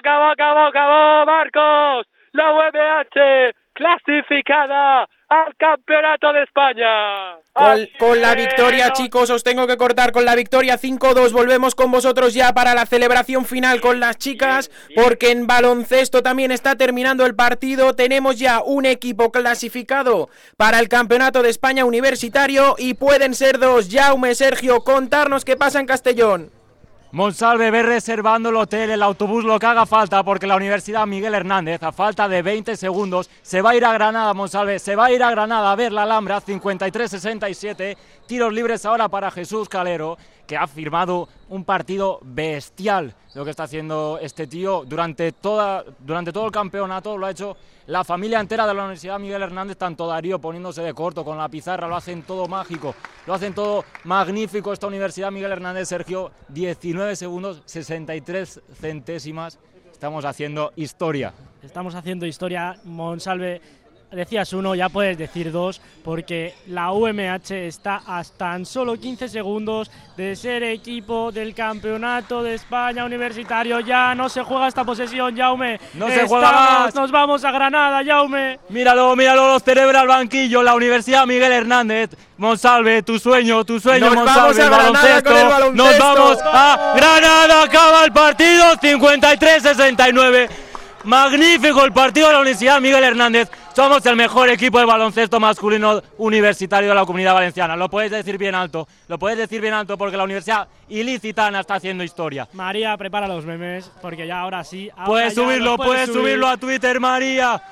Marcos, la UMH clasificada al Campeonato de España. Con la victoria, chicos, os tengo que cortar con la victoria 5-2. Volvemos con vosotros ya para la celebración final con las chicas, porque en baloncesto también está terminando el partido. Tenemos ya un equipo clasificado para el Campeonato de España universitario y pueden ser 2. Jaume, Sergio, contarnos qué pasa en Castellón. Monsalve, ve reservando el hotel, el autobús, lo que haga falta, porque la Universidad Miguel Hernández, a falta de 20 segundos, se va a ir a Granada, Monsalve, se va a ir a Granada a ver la Alhambra, 53-67, tiros libres ahora para Jesús Calero, que ha firmado un partido bestial, lo que está haciendo este tío durante todo el campeonato, lo ha hecho la familia entera de la Universidad Miguel Hernández, tanto Darío poniéndose de corto con la pizarra, lo hacen todo mágico, lo hacen todo magnífico esta Universidad Miguel Hernández. Sergio, 19 segundos, 63 centésimas, estamos haciendo historia. Estamos haciendo historia, Monsalve. Decías 1, ya puedes decir 2, porque la UMH está a tan solo 15 segundos de ser equipo del Campeonato de España universitario. Ya no se juega esta posesión, Jaume. No se juega más. Nos vamos a Granada, Jaume. Míralo, lo celebra el banquillo, la Universidad Miguel Hernández. Monsalve, tu sueño, Monsalve, el baloncesto. Nos vamos a Granada, acaba el partido, 53-69. Magnífico el partido de la Universidad Miguel Hernández. Somos el mejor equipo de baloncesto masculino universitario de la Comunidad Valenciana. Lo puedes decir bien alto, porque la Universidad Ilicitana está haciendo historia. María, prepara los memes, porque ya ahora sí. Puedes subirlo a Twitter, María.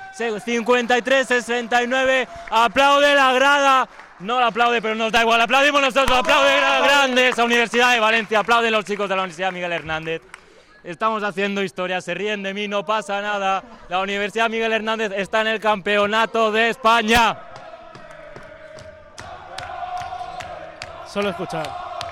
53-69, aplaude la grada. No la aplaude, pero nos da igual, aplaudimos nosotros, aplaude la grande esa Universidad de Valencia, aplauden los chicos de la Universidad Miguel Hernández. Estamos haciendo historia, se ríen de mí, no pasa nada. La Universidad Miguel Hernández está en el Campeonato de España. Solo escuchar.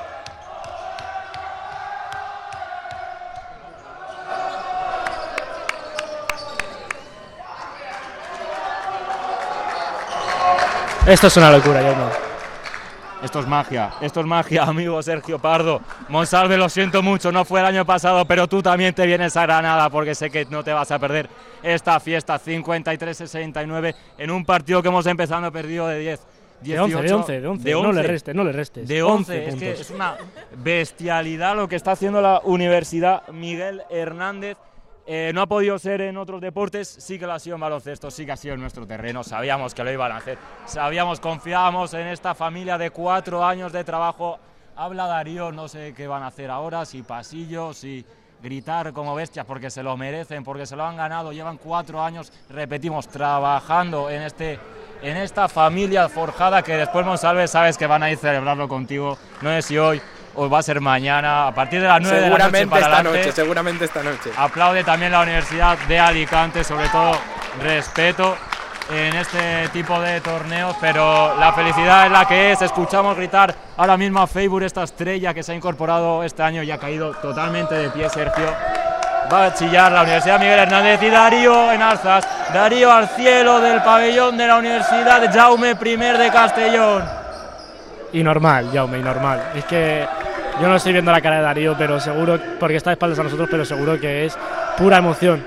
Esto es una locura, yo no. Esto es magia, amigo Sergio Pardo. Monsalve, lo siento mucho, no fue el año pasado, pero tú también te vienes a Granada porque sé que no te vas a perder esta fiesta. 53-69 en un partido que hemos empezado perdido de 10. 18, de 11. No le restes. De 11, es que es una bestialidad lo que está haciendo la Universidad Miguel Hernández. No ha podido ser en otros deportes, sí que lo ha sido en baloncesto, sí que ha sido en nuestro terreno, sabíamos que lo iban a hacer, confiábamos en esta familia de 4 años de trabajo. Habla Darío, no sé qué van a hacer ahora, si pasillos, si gritar como bestias, porque se lo merecen, porque se lo han ganado, llevan 4 años, repetimos, trabajando en esta familia forjada que después, Monsalve, sabes que van a ir a celebrarlo contigo, no sé si hoy o va a ser mañana, a partir de las 9 de la noche para adelante. Seguramente esta noche. Aplaude también la Universidad de Alicante, sobre todo respeto en este tipo de torneos, pero la felicidad es la que es. Escuchamos gritar ahora mismo a Facebook, esta estrella que se ha incorporado este año y ha caído totalmente de pie, Sergio. Va a chillar la Universidad Miguel Hernández y Darío en alzas. Darío al cielo del pabellón de la Universidad Jaume I de Castellón. Y normal, Jaume, y normal. Es que yo no estoy viendo la cara de Darío, pero seguro, porque está de espaldas a nosotros, pero seguro que es pura emoción.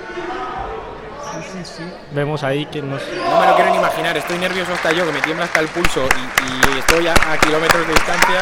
Sí. Vemos ahí que nos... No me lo quiero ni imaginar, estoy nervioso hasta yo, que me tiembla hasta el pulso y estoy a kilómetros de distancia.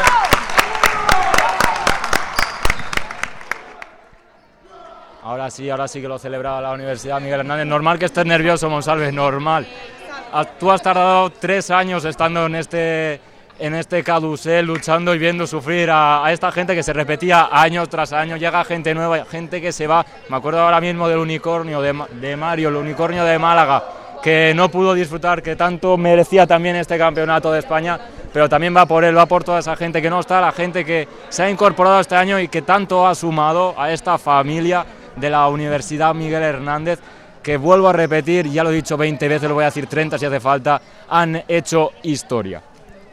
Ahora sí que lo celebraba la Universidad Miguel Hernández. Normal que estés nervioso, Monsalve, normal. Tú has tardado 3 años estando en en este Cadusel, luchando y viendo sufrir a esta gente que se repetía año tras año. Llega gente nueva, gente que se va. Me acuerdo ahora mismo del unicornio de Mario, el unicornio de Málaga, que no pudo disfrutar, que tanto merecía también este campeonato de España, pero también va por él, va por toda esa gente que no está, la gente que se ha incorporado este año y que tanto ha sumado a esta familia de la Universidad Miguel Hernández, que vuelvo a repetir, ya lo he dicho 20 veces, lo voy a decir 30 si hace falta, han hecho historia.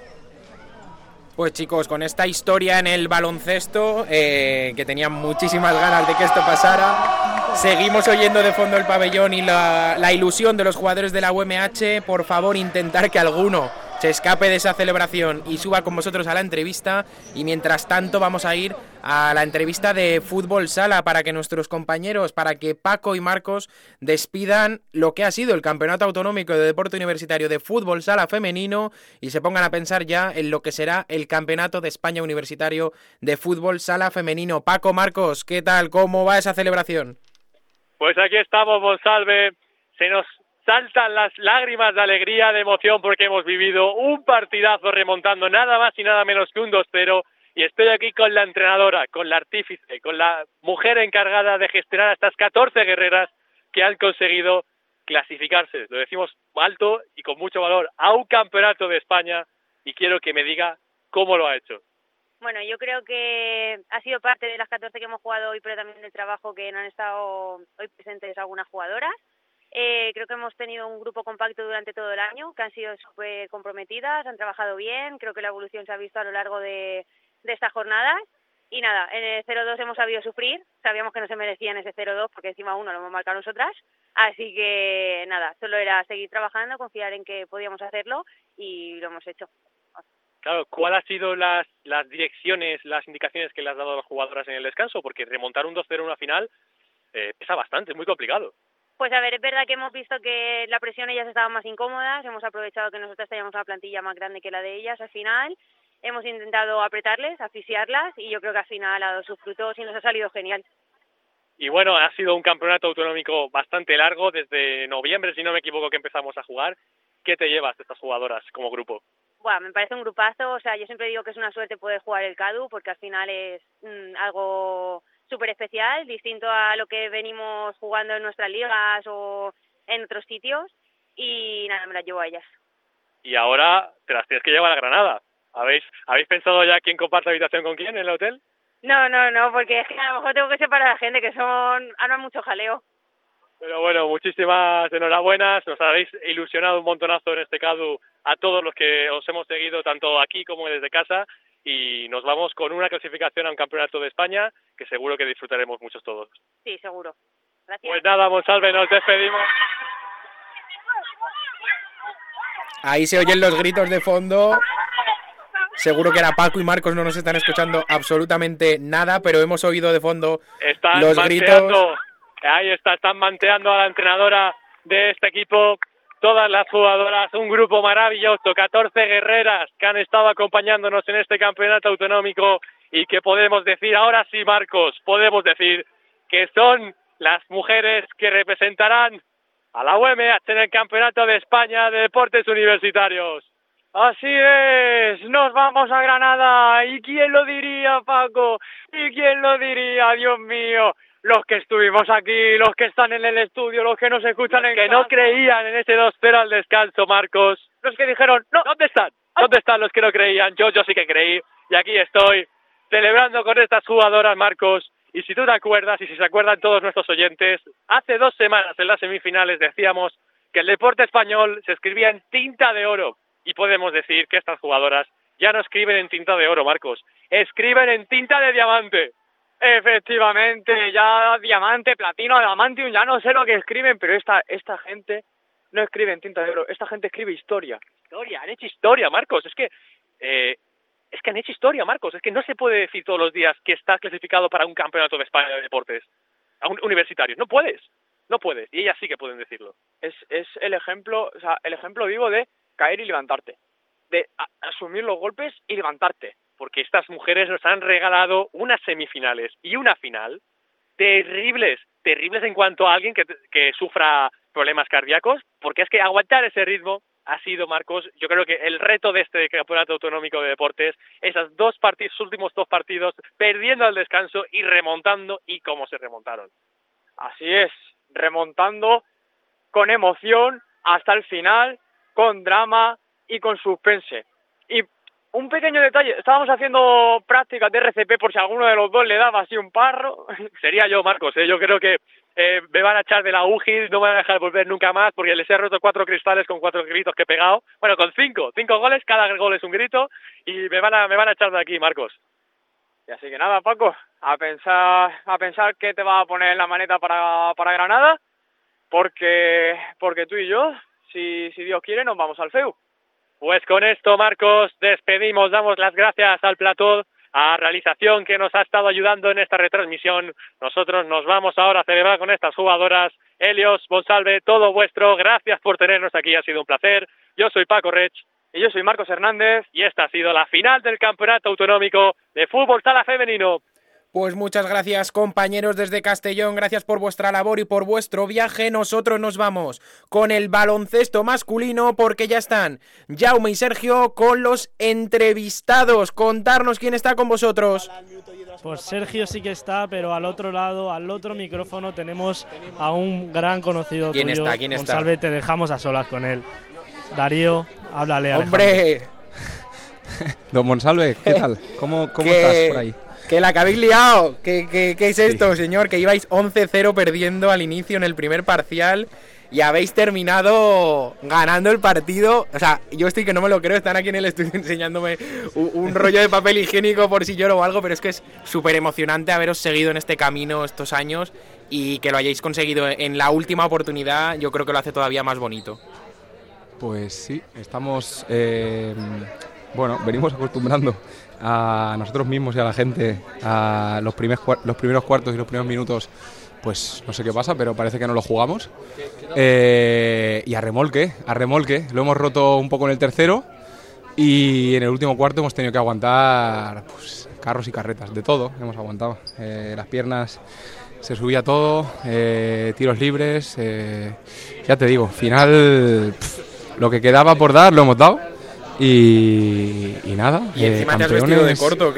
Pues chicos, con esta historia en el baloncesto, que tenían muchísimas ganas de que esto pasara, seguimos oyendo de fondo el pabellón y la ilusión de los jugadores de la UMH. Por favor, intentar que alguno se escape de esa celebración y suba con vosotros a la entrevista, y mientras tanto vamos a ir a la entrevista de Fútbol Sala para que nuestros compañeros, para que Paco y Marcos despidan lo que ha sido el Campeonato Autonómico de Deporte Universitario de Fútbol Sala femenino y se pongan a pensar ya en lo que será el Campeonato de España Universitario de Fútbol Sala femenino. Paco, Marcos, ¿qué tal? ¿Cómo va esa celebración? Pues aquí estamos, Monsalve. Se nos saltan las lágrimas de alegría, de emoción, porque hemos vivido un partidazo remontando nada más y nada menos que un 2-0, y estoy aquí con la entrenadora, con la artífice, con la mujer encargada de gestionar a estas 14 guerreras que han conseguido clasificarse, lo decimos alto y con mucho valor, a un campeonato de España, y quiero que me diga cómo lo ha hecho. Bueno, yo creo que ha sido parte de las 14 que hemos jugado hoy, pero también del trabajo que no han estado hoy presentes algunas jugadoras. Creo que hemos tenido un grupo compacto durante todo el año, que han sido súper comprometidas, han trabajado bien, creo que la evolución se ha visto a lo largo de estas jornadas, y nada, en el 0-2 hemos sabido sufrir, sabíamos que no se merecían ese 0-2 porque encima uno lo hemos marcado nosotras, así que nada, solo era seguir trabajando, confiar en que podíamos hacerlo, y lo hemos hecho. Claro, ¿cuál ha sido las direcciones, las indicaciones que le has dado a las jugadoras en el descanso? Porque remontar un 2-0 en una final pesa bastante, es muy complicado. Pues a ver, es verdad que hemos visto que la presión ellas estaban más incómodas, hemos aprovechado que nosotras teníamos una plantilla más grande que la de ellas al final, hemos intentado apretarles, asfixiarlas, y yo creo que al final ha dado sus frutos y nos ha salido genial. Y bueno, ha sido un campeonato autonómico bastante largo, desde noviembre, si no me equivoco, que empezamos a jugar. ¿Qué te llevas de estas jugadoras como grupo? Bueno, me parece un grupazo, o sea, yo siempre digo que es una suerte poder jugar el CADU, porque al final es algo súper especial, distinto a lo que venimos jugando en nuestras ligas o en otros sitios, y nada, me las llevo a ellas. Y ahora te las tienes que llevar a Granada. ¿Habéis pensado ya quién comparte habitación con quién en el hotel? No, porque es que a lo mejor tengo que separar a la gente, que arman mucho jaleo. Pero bueno, muchísimas enhorabuenas, nos habéis ilusionado un montonazo en este CADU a todos los que os hemos seguido, tanto aquí como desde casa, y nos vamos con una clasificación a un campeonato de España que seguro que disfrutaremos muchos todos. Sí, seguro. Gracias. Pues nada, Monsalve, nos despedimos. Ahí se oyen los gritos de fondo. Seguro que era Paco y Marcos, no nos están escuchando absolutamente nada, pero hemos oído de fondo los gritos. Ahí están manteando a la entrenadora de este equipo, todas las jugadoras, un grupo maravilloso, 14 guerreras que han estado acompañándonos en este campeonato autonómico, y que podemos decir, ahora sí, Marcos, podemos decir que son las mujeres que representarán a la UMH en el Campeonato de España de Deportes Universitarios. Así es, nos vamos a Granada. ¿Y quién lo diría, Paco? ¿Y quién lo diría, Dios mío? Los que estuvimos aquí, los que están en el estudio, los que nos escuchan en que no creían en ese 2-0 al descanso, Marcos. Los que dijeron, no, ¿dónde están? ¿Dónde están los que no creían? Yo sí que creí, y aquí estoy, celebrando con estas jugadoras, Marcos. Y si tú te acuerdas, y si se acuerdan todos nuestros oyentes, hace 2 semanas en las semifinales decíamos que el deporte español se escribía en tinta de oro. Y podemos decir que estas jugadoras ya no escriben en tinta de oro, Marcos. Escriben en tinta de diamante. Efectivamente, ya diamante, platino, adamantium, ya no sé lo que escriben, pero esta gente no escribe en tinta de oro, esta gente escribe historia. Historia, han hecho historia, Marcos. Es que han hecho historia, Marcos. Es que no se puede decir todos los días que estás clasificado para un campeonato de España de deportes universitarios. No puedes. Y ellas sí que pueden decirlo. Es el ejemplo, o sea, el ejemplo vivo de caer y levantarte, de asumir los golpes y levantarte. Porque estas mujeres nos han regalado unas semifinales y una final terribles en cuanto a alguien que sufra problemas cardíacos, porque es que aguantar ese ritmo ha sido, Marcos, yo creo que el reto de este campeonato autonómico de deportes, esos últimos dos partidos, perdiendo al descanso y remontando, y cómo se remontaron. Así es, remontando con emoción hasta el final, con drama y con suspense. Y un pequeño detalle, estábamos haciendo prácticas de RCP por si alguno de los dos le daba así un parro. Sería yo, Marcos, yo creo que me van a echar de la UGI, no me van a dejar volver nunca más porque les he roto 4 cristales con 4 gritos que he pegado. Bueno, con 5 goles, cada gol es un grito y me van a echar de aquí, Marcos. Y así que nada, Paco, a pensar qué te va a poner en la maneta para Granada, porque tú y yo, si Dios quiere, nos vamos al FEU. Pues con esto, Marcos, despedimos, damos las gracias al plató, a realización que nos ha estado ayudando en esta retransmisión. Nosotros nos vamos ahora a celebrar con estas jugadoras. Helios, Monsalve, todo vuestro. Gracias por tenernos aquí, ha sido un placer. Yo soy Paco Rech. Y yo soy Marcos Hernández. Y esta ha sido la final del Campeonato Autonómico de Fútbol Sala Femenino. Pues muchas gracias, compañeros desde Castellón, gracias por vuestra labor y por vuestro viaje. Nosotros nos vamos con el baloncesto masculino porque ya están Jaume y Sergio con los entrevistados. Contarnos quién está con vosotros. Pues Sergio sí que está, pero al otro lado, al otro micrófono, tenemos a un gran conocido ¿Quién tuyo. está? ¿Quién está? Monsalve, te dejamos a solas con él. Darío, háblale. ¡Hombre! Don Monsalve, ¿qué tal? ¿Cómo estás por ahí? Que la que habéis liado. ¿Qué es esto, señor? Que ibais 11-0 perdiendo al inicio en el primer parcial y habéis terminado ganando el partido. O sea, yo estoy que no me lo creo. Están aquí en el estudio enseñándome un rollo de papel higiénico por si lloro o algo, pero es que es súper emocionante haberos seguido en este camino estos años y que lo hayáis conseguido en la última oportunidad. Yo creo que lo hace todavía más bonito. Pues sí, estamos... venimos acostumbrando a nosotros mismos y a la gente a los primeros cuartos y los primeros minutos, pues no sé qué pasa, pero parece que no lo jugamos. Y a remolque, lo hemos roto un poco en el tercero y en el último cuarto hemos tenido que aguantar pues, carros y carretas, de todo hemos aguantado. Las piernas se subía todo, tiros libres, ya te digo, final, lo que quedaba por dar lo hemos dado. Y nada. Y encima te has vestido de corto,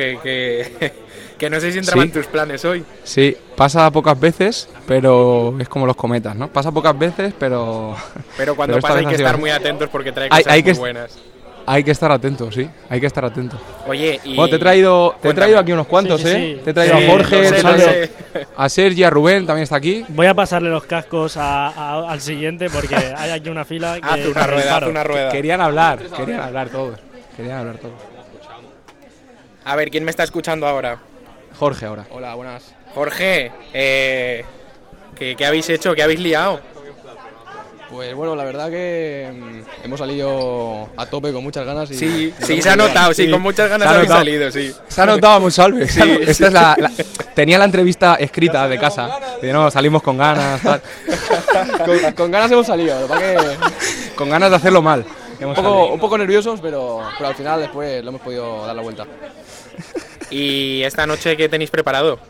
que no sé si entraba en tus planes hoy. Sí, pasa pocas veces, pero es como los cometas, ¿no? Pasa pocas veces, pero... Pero cuando pasa hay que estar muy atentos porque trae cosas muy buenas. Hay que estar atentos, sí, hay que estar atentos. Oye, y... Bueno, te he traído aquí unos cuantos, sí. Te he traído a Jorge, a Sergi, a Rubén, también está aquí. Voy a pasarle los cascos al siguiente porque hay aquí una fila que... Haz una rueda. Querían hablar todos. A ver, ¿quién me está escuchando ahora? Jorge ahora. Hola, buenas. Jorge, ¿qué habéis hecho? ¿Qué habéis liado? Pues bueno, la verdad que hemos salido a tope con muchas ganas. Sí, se ha notado, sí, con muchas ganas habéis salido, sí. Se ha notado, Monsalve. Sí. Esta es tenía la entrevista escrita de casa. No, salimos con ganas. Tal. con ganas hemos salido, con ganas de hacerlo mal. Un poco nerviosos, pero al final después lo hemos podido dar la vuelta. ¿Y esta noche qué tenéis preparado?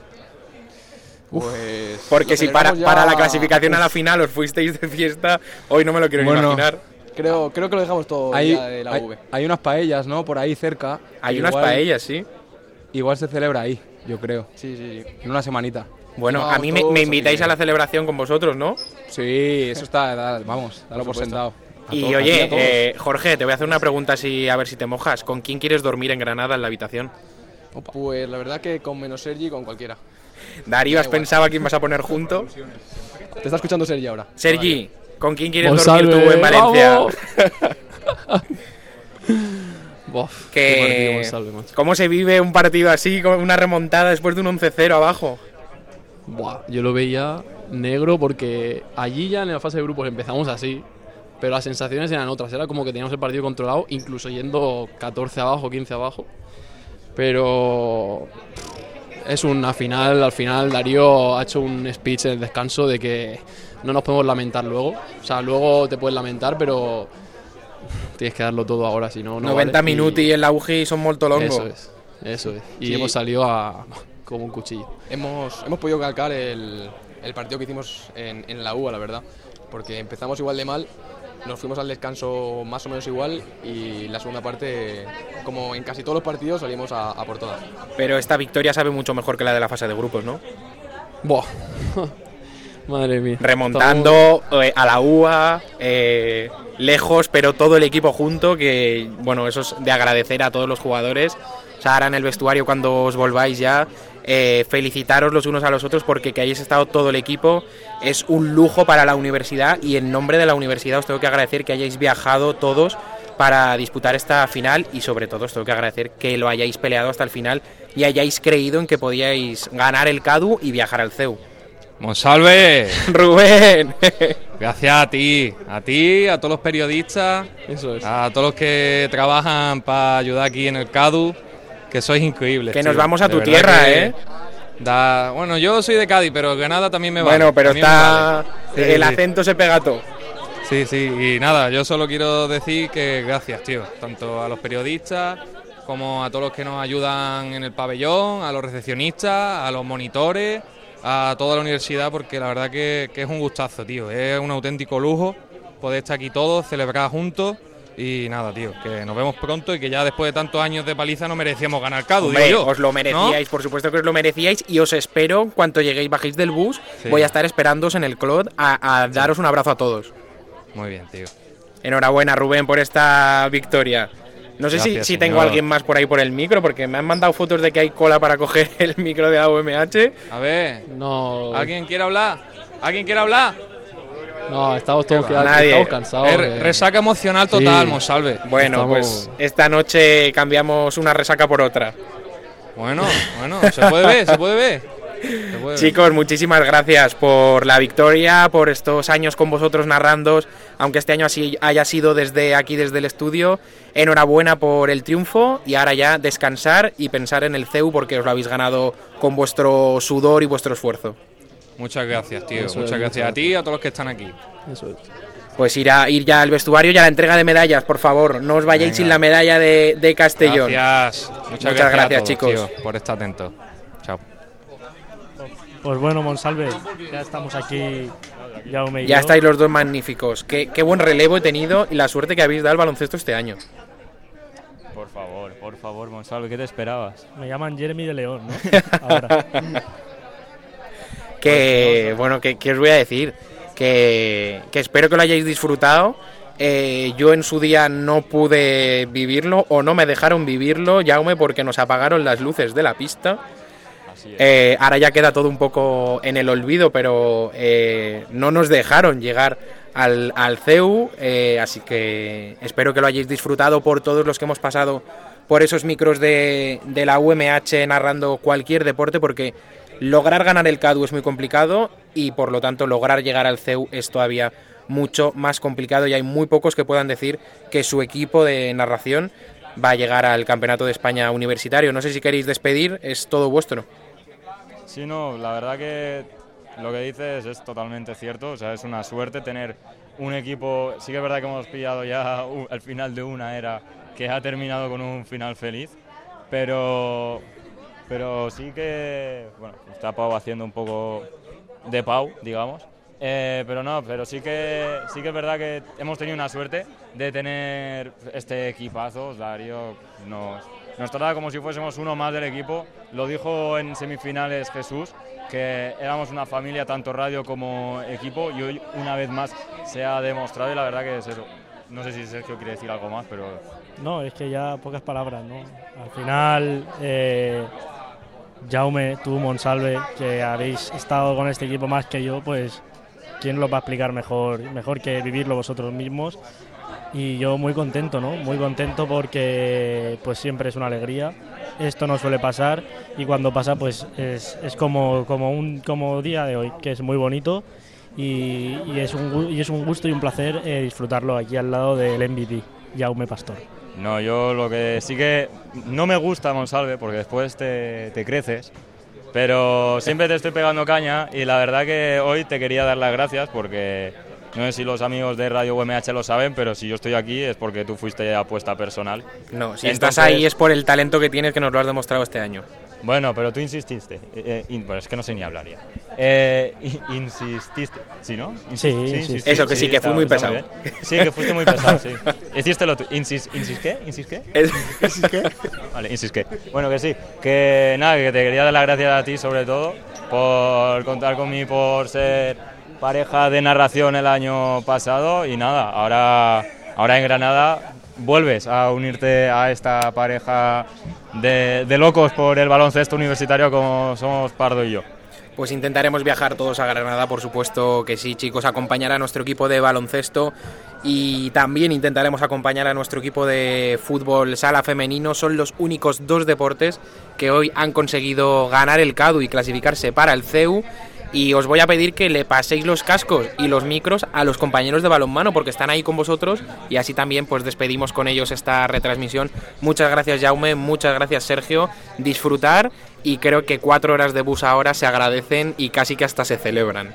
Pues porque si para la clasificación a la final os fuisteis de fiesta, hoy no me lo quiero imaginar. Creo que lo dejamos todo ya de la V. Hay unas paellas, ¿no? Por ahí cerca. Hay unas paellas, sí. Igual se celebra ahí, yo creo. Sí. En una semanita. Bueno, a mí me invitáis a la celebración con vosotros, ¿no? Sí, eso está, vamos, dalo por sentado. Y oye, Jorge, te voy a hacer una pregunta a ver si te mojas. ¿Con quién quieres dormir en Granada en la habitación? Pues la verdad que con menos Sergi, con cualquiera. Darío, ¿has pensado a quién vas a poner junto? Te está escuchando Sergi ahora. Sergi, ¿con quién quieres dormir tú en Valencia? ¿Cómo se vive un partido así, con una remontada después de un 11-0 abajo? Yo lo veía negro porque allí ya en la fase de grupos empezamos así, pero las sensaciones eran otras. Era como que teníamos el partido controlado, incluso yendo 14 abajo, 15 abajo. Pero es una final, al final Darío ha hecho un speech en el descanso de que no nos podemos lamentar luego. O sea, luego te puedes lamentar, pero tienes que darlo todo ahora, si no 90 vale. Minutos y en la UGI son molto longo. Eso es. Y hemos salido como un cuchillo. Hemos podido calcar el partido que hicimos en la UA, la verdad. Porque empezamos igual de mal nos fuimos al descanso más o menos igual y la segunda parte, como en casi todos los partidos, salimos a por todas. Pero esta victoria sabe mucho mejor que la de la fase de grupos, ¿no? Buah. Madre mía. Remontando a la UA, lejos, pero todo el equipo junto, que bueno, eso es de agradecer a todos los jugadores. O sea, ahora en el vestuario cuando os volváis ya, felicitaros los unos a los otros porque que hayáis estado todo el equipo es un lujo para la universidad y en nombre de la universidad os tengo que agradecer que hayáis viajado todos para disputar esta final y sobre todo os tengo que agradecer que lo hayáis peleado hasta el final y hayáis creído en que podíais ganar el CADU y viajar al CEU. Monsalve, Rubén. Gracias a ti, a todos los periodistas, a todos los que trabajan para ayudar aquí en el CADU, que sois increíbles. Que nos vamos a tu tierra, Bueno, yo soy de Cádiz, pero Granada también me vale. Bueno, pero está vale. el acento se pega todo. Sí, y nada, yo solo quiero decir que gracias, tío, tanto a los periodistas como a todos los que nos ayudan en el pabellón, a los recepcionistas, a los monitores, a toda la universidad, porque la verdad que es un gustazo, tío, es un auténtico lujo poder estar aquí todos, celebrar juntos y nada, tío, que nos vemos pronto y que ya después de tantos años de paliza no merecíamos ganar CADU, Hombre, digo yo. os lo merecíais, ¿no? Por supuesto que os lo merecíais y os espero, cuando lleguéis, bajéis del bus, voy a estar esperándoos en el Clot a daros un abrazo a todos. Muy bien, tío. Enhorabuena, Rubén, por esta victoria. No sé si tengo a alguien más por ahí por el micro, porque me han mandado fotos de que hay cola para coger el micro de la UMH. A ver, no. ¿Alguien quiere hablar? ¿Alguien quiere hablar? No, estamos todos cansados. Resaca emocional total, Monsalve. Bueno, pues esta noche cambiamos una resaca por otra. Bueno, se puede ver. Chicos, muchísimas gracias por la victoria, por estos años con vosotros narrando, aunque este año así haya sido desde aquí, desde el estudio. Enhorabuena por el triunfo y ahora ya descansar y pensar en el CEU porque os lo habéis ganado con vuestro sudor y vuestro esfuerzo. Muchas gracias, tío. Muchas gracias a ti y a todos los que están aquí. Eso es. Pues ir ya al vestuario y a la entrega de medallas, por favor. No os vayáis sin la medalla de Castellón. Gracias. Muchas gracias a todos, chicos, tío, por estar atentos. Chao. Pues bueno, Monsalve, ya estamos aquí. Ya estáis los dos magníficos. Qué buen relevo he tenido y la suerte que habéis dado al baloncesto este año. Por favor, Monsalve, ¿qué te esperabas? Me llaman Jeremy de León, ¿no? Ahora. Bueno, ¿qué os voy a decir? Que espero que lo hayáis disfrutado. Yo en su día no pude vivirlo o no me dejaron vivirlo, Jaume, porque nos apagaron las luces de la pista. Ahora ya queda todo un poco en el olvido, pero no nos dejaron llegar al CEU, así que espero que lo hayáis disfrutado por todos los que hemos pasado por esos micros de la UMH narrando cualquier deporte, porque lograr ganar el CADU es muy complicado y por lo tanto lograr llegar al CEU es todavía mucho más complicado y hay muy pocos que puedan decir que su equipo de narración va a llegar al Campeonato de España Universitario. No sé si queréis despedir, es todo vuestro. Sí, no, la verdad que lo que dices es totalmente cierto, o sea, es una suerte tener un equipo, sí que es verdad que hemos pillado ya al final de una era que ha terminado con un final feliz, pero sí que, bueno, está Pau haciendo un poco de Pau, digamos, pero sí que es verdad que hemos tenido una suerte de tener este equipazo. Darío nos trata como si fuésemos uno más del equipo. Lo dijo en semifinales Jesús, que éramos una familia, tanto radio como equipo, y hoy una vez más se ha demostrado y la verdad que es eso. No sé si Sergio quiere decir algo más, pero... No, es que ya pocas palabras, ¿no? Al final, Jaume, tú, Monsalve, que habéis estado con este equipo más que yo, pues ¿quién lo va a explicar mejor que vivirlo vosotros mismos? Y yo muy contento, ¿no? Muy contento porque pues siempre es una alegría. Esto no suele pasar y cuando pasa pues es como día de hoy, que es muy bonito y es un gusto y un placer disfrutarlo aquí al lado del MVP, Jaume Pastor. No, yo lo que sí que no me gusta, Monsalve, porque después te creces, pero siempre te estoy pegando caña y la verdad que hoy te quería dar las gracias porque... No sé si los amigos de Radio UMH lo saben, pero si yo estoy aquí es porque tú fuiste apuesta personal. No, si estás ahí es por el talento que tienes, que nos lo has demostrado este año. Bueno, pero tú insististe. Bueno, es que no sé ni hablar ya. Insististe, ¿sí, no? Sí. Eso, que sí, que fui muy pesado. Sí, que fuiste muy pesado, sí. Hicístelo tú. ¿Insis qué? Vale, insis qué. Bueno, que sí. Que nada, que te quería dar las gracias a ti, sobre todo, por contar conmigo, por ser pareja de narración el año pasado. Y nada, ahora en Granada vuelves a unirte a esta pareja de locos por el baloncesto universitario como somos Pardo y yo. Pues intentaremos viajar todos a Granada, por supuesto que sí, chicos, acompañar a nuestro equipo de baloncesto y también intentaremos acompañar a nuestro equipo de fútbol sala femenino. Son los únicos 2 deportes que hoy han conseguido ganar el CADU y clasificarse para el CEU. Y os voy a pedir que le paséis los cascos y los micros a los compañeros de balonmano porque están ahí con vosotros y así también pues despedimos con ellos esta retransmisión. Muchas gracias, Jaume, muchas gracias, Sergio. Disfrutar y creo que 4 horas de bus ahora se agradecen y casi que hasta se celebran.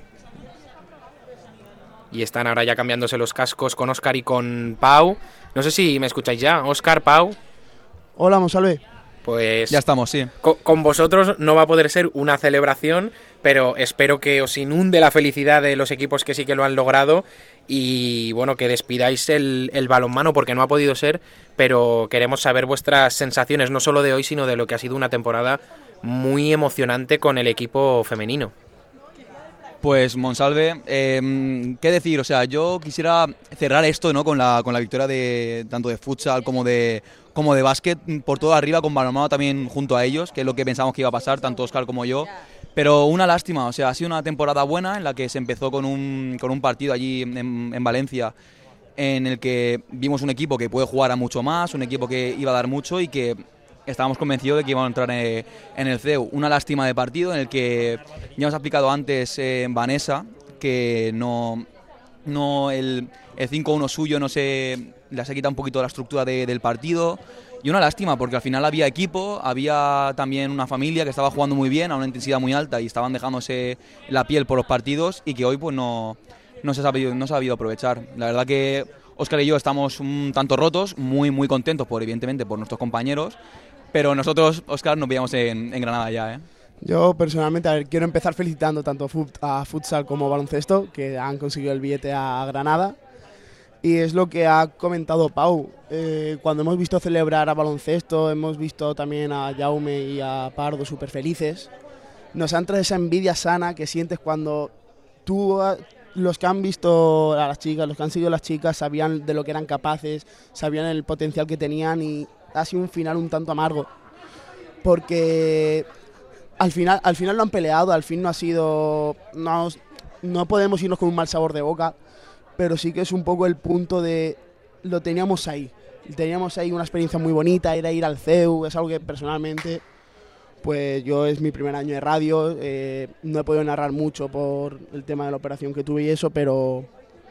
Y están ahora ya cambiándose los cascos con Óscar y con Pau. No sé si me escucháis ya. Óscar, Pau. Hola, Monsalve. Pues ya estamos, sí. Con vosotros no va a poder ser una celebración, pero espero que os inunde la felicidad de los equipos que sí que lo han logrado y bueno, que despidáis el balonmano porque no ha podido ser, pero queremos saber vuestras sensaciones no solo de hoy, sino de lo que ha sido una temporada muy emocionante con el equipo femenino. Pues Monsalve, qué decir, o sea, yo quisiera cerrar esto, ¿no? con la victoria de tanto de futsal como de básquet por todo arriba, con balonmano también junto a ellos, que es lo que pensamos que iba a pasar, tanto Óscar como yo. Pero una lástima, o sea, ha sido una temporada buena en la que se empezó con un partido allí en Valencia, en el que vimos un equipo que puede jugar a mucho más, un equipo que iba a dar mucho y que estábamos convencidos de que iban a entrar en el CEU. Una lástima de partido en el que ya hemos explicado antes Vanessa que el 5-1 suyo no se les ha quitado un poquito la estructura del partido. Y una lástima porque al final había equipo, había también una familia que estaba jugando muy bien a una intensidad muy alta y estaban dejándose la piel por los partidos y que hoy pues no se ha sabido aprovechar. La verdad que Óscar y yo estamos un tanto rotos, muy muy contentos evidentemente por nuestros compañeros, pero nosotros, Óscar, nos veíamos en Granada ya, ¿eh? Yo personalmente, quiero empezar felicitando tanto a futsal como baloncesto, que han conseguido el billete a Granada. Y es lo que ha comentado Pau. Cuando hemos visto celebrar a baloncesto, hemos visto también a Jaume y a Pardo súper felices. Nos ha entrado esa envidia sana que sientes cuando los que han visto a las chicas, los que han seguido a las chicas, sabían de lo que eran capaces, sabían el potencial que tenían y ha sido un final un tanto amargo. Porque al final lo han peleado, al fin no ha sido... No podemos irnos con un mal sabor de boca, pero sí que es un poco el punto de... Lo teníamos ahí una experiencia muy bonita, era ir al CEU, es algo que personalmente, pues yo es mi primer año de radio, no he podido narrar mucho por el tema de la operación que tuve y eso, pero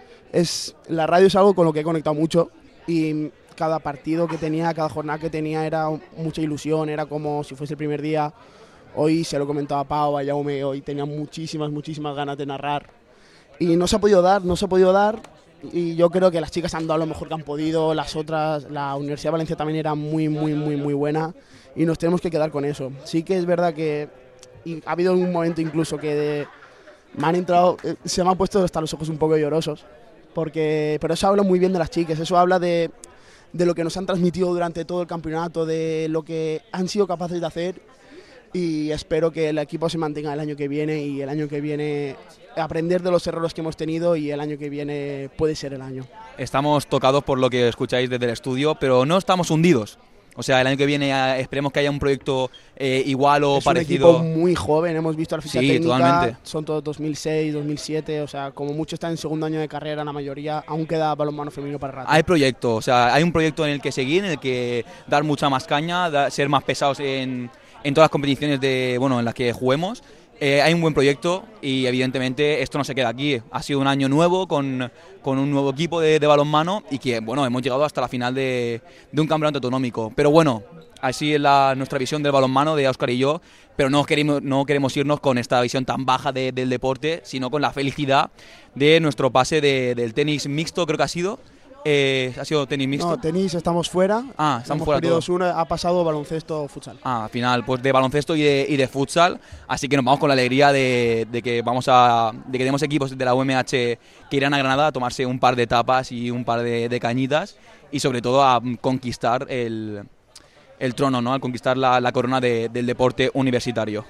la radio es algo con lo que he conectado mucho y cada partido que tenía, cada jornada que tenía era mucha ilusión, era como si fuese el primer día. Hoy se lo comentaba a Pau, a Jaume, hoy tenía muchísimas ganas de narrar y no se ha podido dar y yo creo que las chicas han dado lo mejor que han podido, las otras, la Universidad de Valencia también era muy buena y nos tenemos que quedar con eso. Sí que es verdad que ha habido un momento incluso que se me han puesto hasta los ojos un poco llorosos, pero eso habla muy bien de las chicas, eso habla de lo que nos han transmitido durante todo el campeonato, de lo que han sido capaces de hacer y espero que el equipo se mantenga el año que viene y el año que viene aprender de los errores que hemos tenido y el año que viene puede ser el año. Estamos tocados por lo que escucháis desde el estudio, pero no estamos hundidos. O sea, el año que viene esperemos que haya un proyecto igual o parecido. Es un equipo muy joven, hemos visto la ficha técnica, totalmente. Son todos 2006, 2007, o sea, como mucho están en segundo año de carrera, la mayoría, aún queda balonmano femenino para rato. Hay proyecto, o sea, hay un proyecto en el que seguir, en el que dar mucha más caña, ser más pesados en todas las competiciones en las que juguemos. Hay un buen proyecto y evidentemente esto no se queda aquí. Ha sido un año nuevo con un nuevo equipo de balonmano y que hemos llegado hasta la final de un campeonato autonómico. Pero bueno, así es nuestra visión del balonmano de Óscar y yo, pero no queremos irnos con esta visión tan baja del deporte, sino con la felicidad de nuestro pase del tenis mixto, creo que ha sido, ¿Ha sido tenis mixto? No, tenis estamos fuera. Estamos fuera todos. 1, ha pasado baloncesto, futsal. Al final, pues de baloncesto y de futsal, así que nos vamos con la alegría de que tenemos equipos de la UMH que irán a Granada a tomarse un par de tapas y un par de cañitas y sobre todo a conquistar el trono, ¿no? Al conquistar la corona del deporte universitario.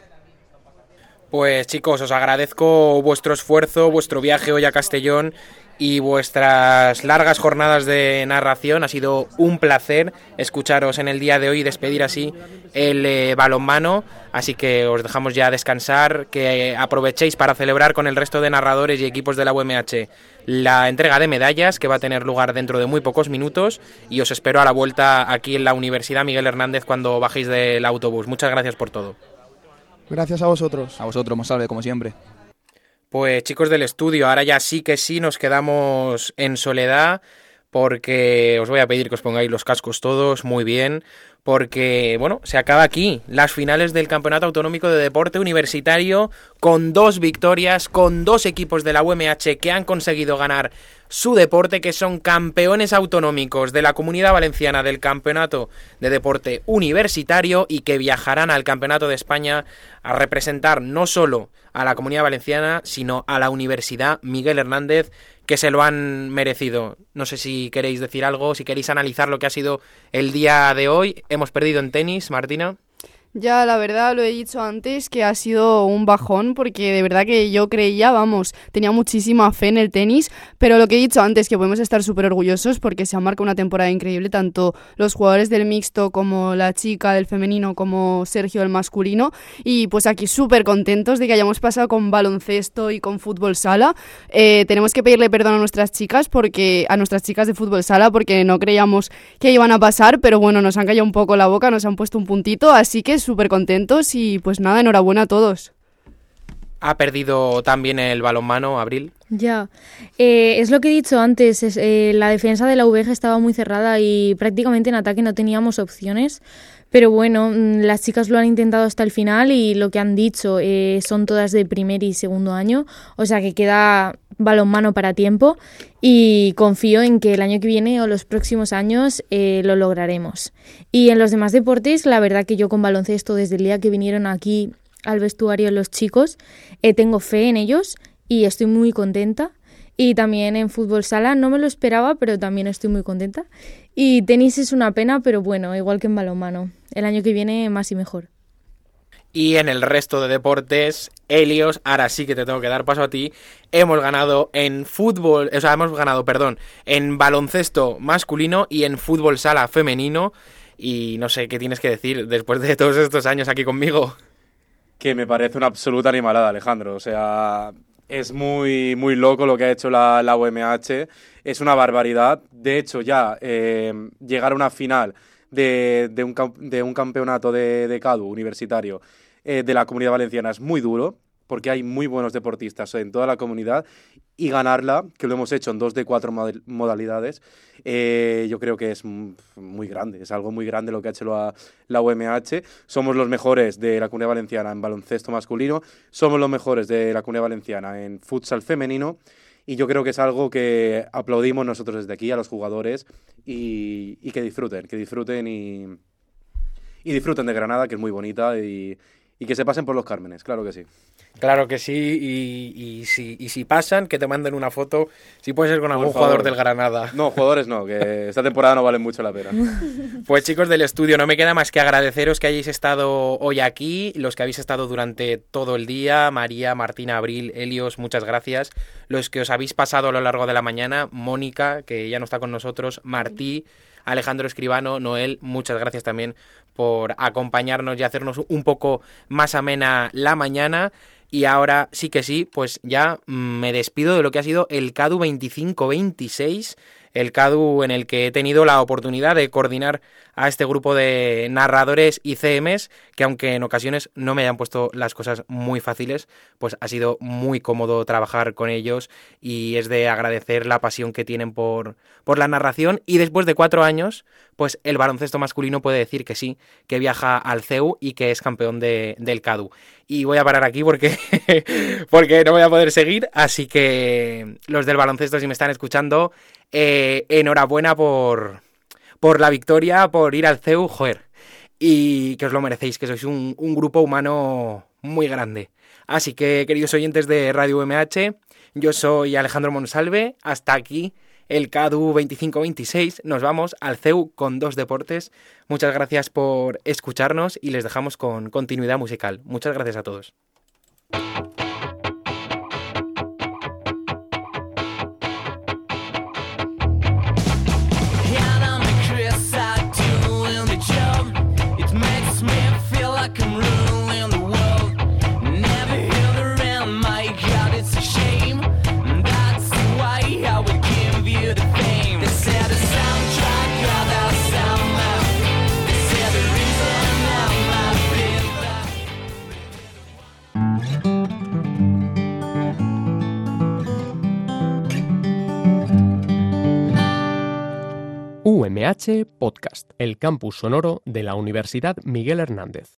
Pues chicos, os agradezco vuestro esfuerzo, vuestro viaje hoy a Castellón y vuestras largas jornadas de narración. Ha sido un placer escucharos en el día de hoy y despedir así el balonmano. Así que os dejamos ya descansar, que aprovechéis para celebrar con el resto de narradores y equipos de la UMH la entrega de medallas, que va a tener lugar dentro de muy pocos minutos, y os espero a la vuelta aquí en la Universidad Miguel Hernández cuando bajéis del autobús. Muchas gracias por todo. Gracias a vosotros. A vosotros, Monsalve, como siempre. Pues chicos del estudio, ahora ya sí que sí nos quedamos en soledad, porque os voy a pedir que os pongáis los cascos todos muy bien, porque bueno, se acaba aquí las finales del Campeonato Autonómico de Deporte Universitario, con 2 victorias, con 2 equipos de la UMH que han conseguido ganar su deporte, que son campeones autonómicos de la Comunidad Valenciana del Campeonato de Deporte Universitario y que viajarán al Campeonato de España a representar no solo a la Comunidad Valenciana, sino a la Universidad Miguel Hernández, que se lo han merecido. No sé si queréis decir algo, si queréis analizar lo que ha sido el día de hoy. Hemos perdido en tenis, Martina. Ya, la verdad, lo he dicho antes, que ha sido un bajón, porque de verdad que yo creía, tenía muchísima fe en el tenis, pero lo que he dicho antes, que podemos estar súper orgullosos porque se ha marcado una temporada increíble, tanto los jugadores del mixto como la chica del femenino, como Sergio del masculino, y pues aquí súper contentos de que hayamos pasado con baloncesto y con fútbol sala. Tenemos que pedirle perdón a nuestras chicas de fútbol sala, porque no creíamos que iban a pasar, pero bueno, nos han callado un poco la boca, nos han puesto un puntito, así que súper contentos y pues nada, enhorabuena a todos. Ha perdido también el balonmano, Abril. Ya, es lo que he dicho antes, la defensa de la UVG estaba muy cerrada y prácticamente en ataque no teníamos opciones, pero bueno, las chicas lo han intentado hasta el final y lo que han dicho son todas de primer y segundo año, o sea que queda balonmano para tiempo y confío en que el año que viene o los próximos años lo lograremos. Y en los demás deportes, la verdad que yo con baloncesto desde el día que vinieron aquí al vestuario los chicos, tengo fe en ellos y estoy muy contenta. Y también en fútbol sala no me lo esperaba, pero también estoy muy contenta. Y tenis es una pena, pero bueno, igual que en balonmano. El año que viene más y mejor. Y en el resto de deportes, Helios, ahora sí que te tengo que dar paso a ti, hemos ganado en baloncesto masculino y en fútbol sala femenino. Y no sé qué tienes que decir después de todos estos años aquí conmigo. Que me parece una absoluta animalada, Alejandro. O sea, es muy, muy loco lo que ha hecho la UMH. Es una barbaridad. De hecho, ya llegar a una final de un campeonato de CADU universitario de la Comunidad Valenciana es muy duro, porque hay muy buenos deportistas en toda la comunidad, y ganarla, que lo hemos hecho en 2 de 4 modalidades, yo creo que es muy grande, es algo muy grande lo que ha hecho la UMH. Somos los mejores de la Comunidad Valenciana en baloncesto masculino, somos los mejores de la Comunidad Valenciana en futsal femenino, y yo creo que es algo que aplaudimos nosotros desde aquí a los jugadores, y que disfruten y disfruten de Granada, que es muy bonita, y que se pasen por los Cármenes, claro que sí. Claro que sí, y si pasan, que te manden una foto, si puede ser con algún jugador del Granada. No, jugadores no, que esta temporada no valen mucho la pena. Pues chicos del estudio, no me queda más que agradeceros que hayáis estado hoy aquí, los que habéis estado durante todo el día, María, Martina, Abril, Helios, muchas gracias. Los que os habéis pasado a lo largo de la mañana, Mónica, que ya no está con nosotros, Martí, Alejandro Escribano, Noel, muchas gracias también por acompañarnos y hacernos un poco más amena la mañana. Y ahora sí que sí, pues ya me despido de lo que ha sido el CADU 25-26, el CADU en el que he tenido la oportunidad de coordinar a este grupo de narradores y CMs, que aunque en ocasiones no me hayan puesto las cosas muy fáciles, pues ha sido muy cómodo trabajar con ellos y es de agradecer la pasión que tienen por la narración. Y después de 4 años, pues el baloncesto masculino puede decir que sí, que viaja al CEU y que es campeón del CADU. y voy a parar aquí porque, porque no voy a poder seguir. Así que los del baloncesto, si me están escuchando, enhorabuena por la victoria, por ir al CEU, joder, y que os lo merecéis, que sois un grupo humano muy grande. Así que, queridos oyentes de Radio UMH, yo soy Alejandro Monsalve, hasta aquí el CADU 25-26, nos vamos al CEU con 2 deportes. Muchas gracias por escucharnos y les dejamos con continuidad musical. Muchas gracias a todos. UMH Podcast, el campus sonoro de la Universidad Miguel Hernández.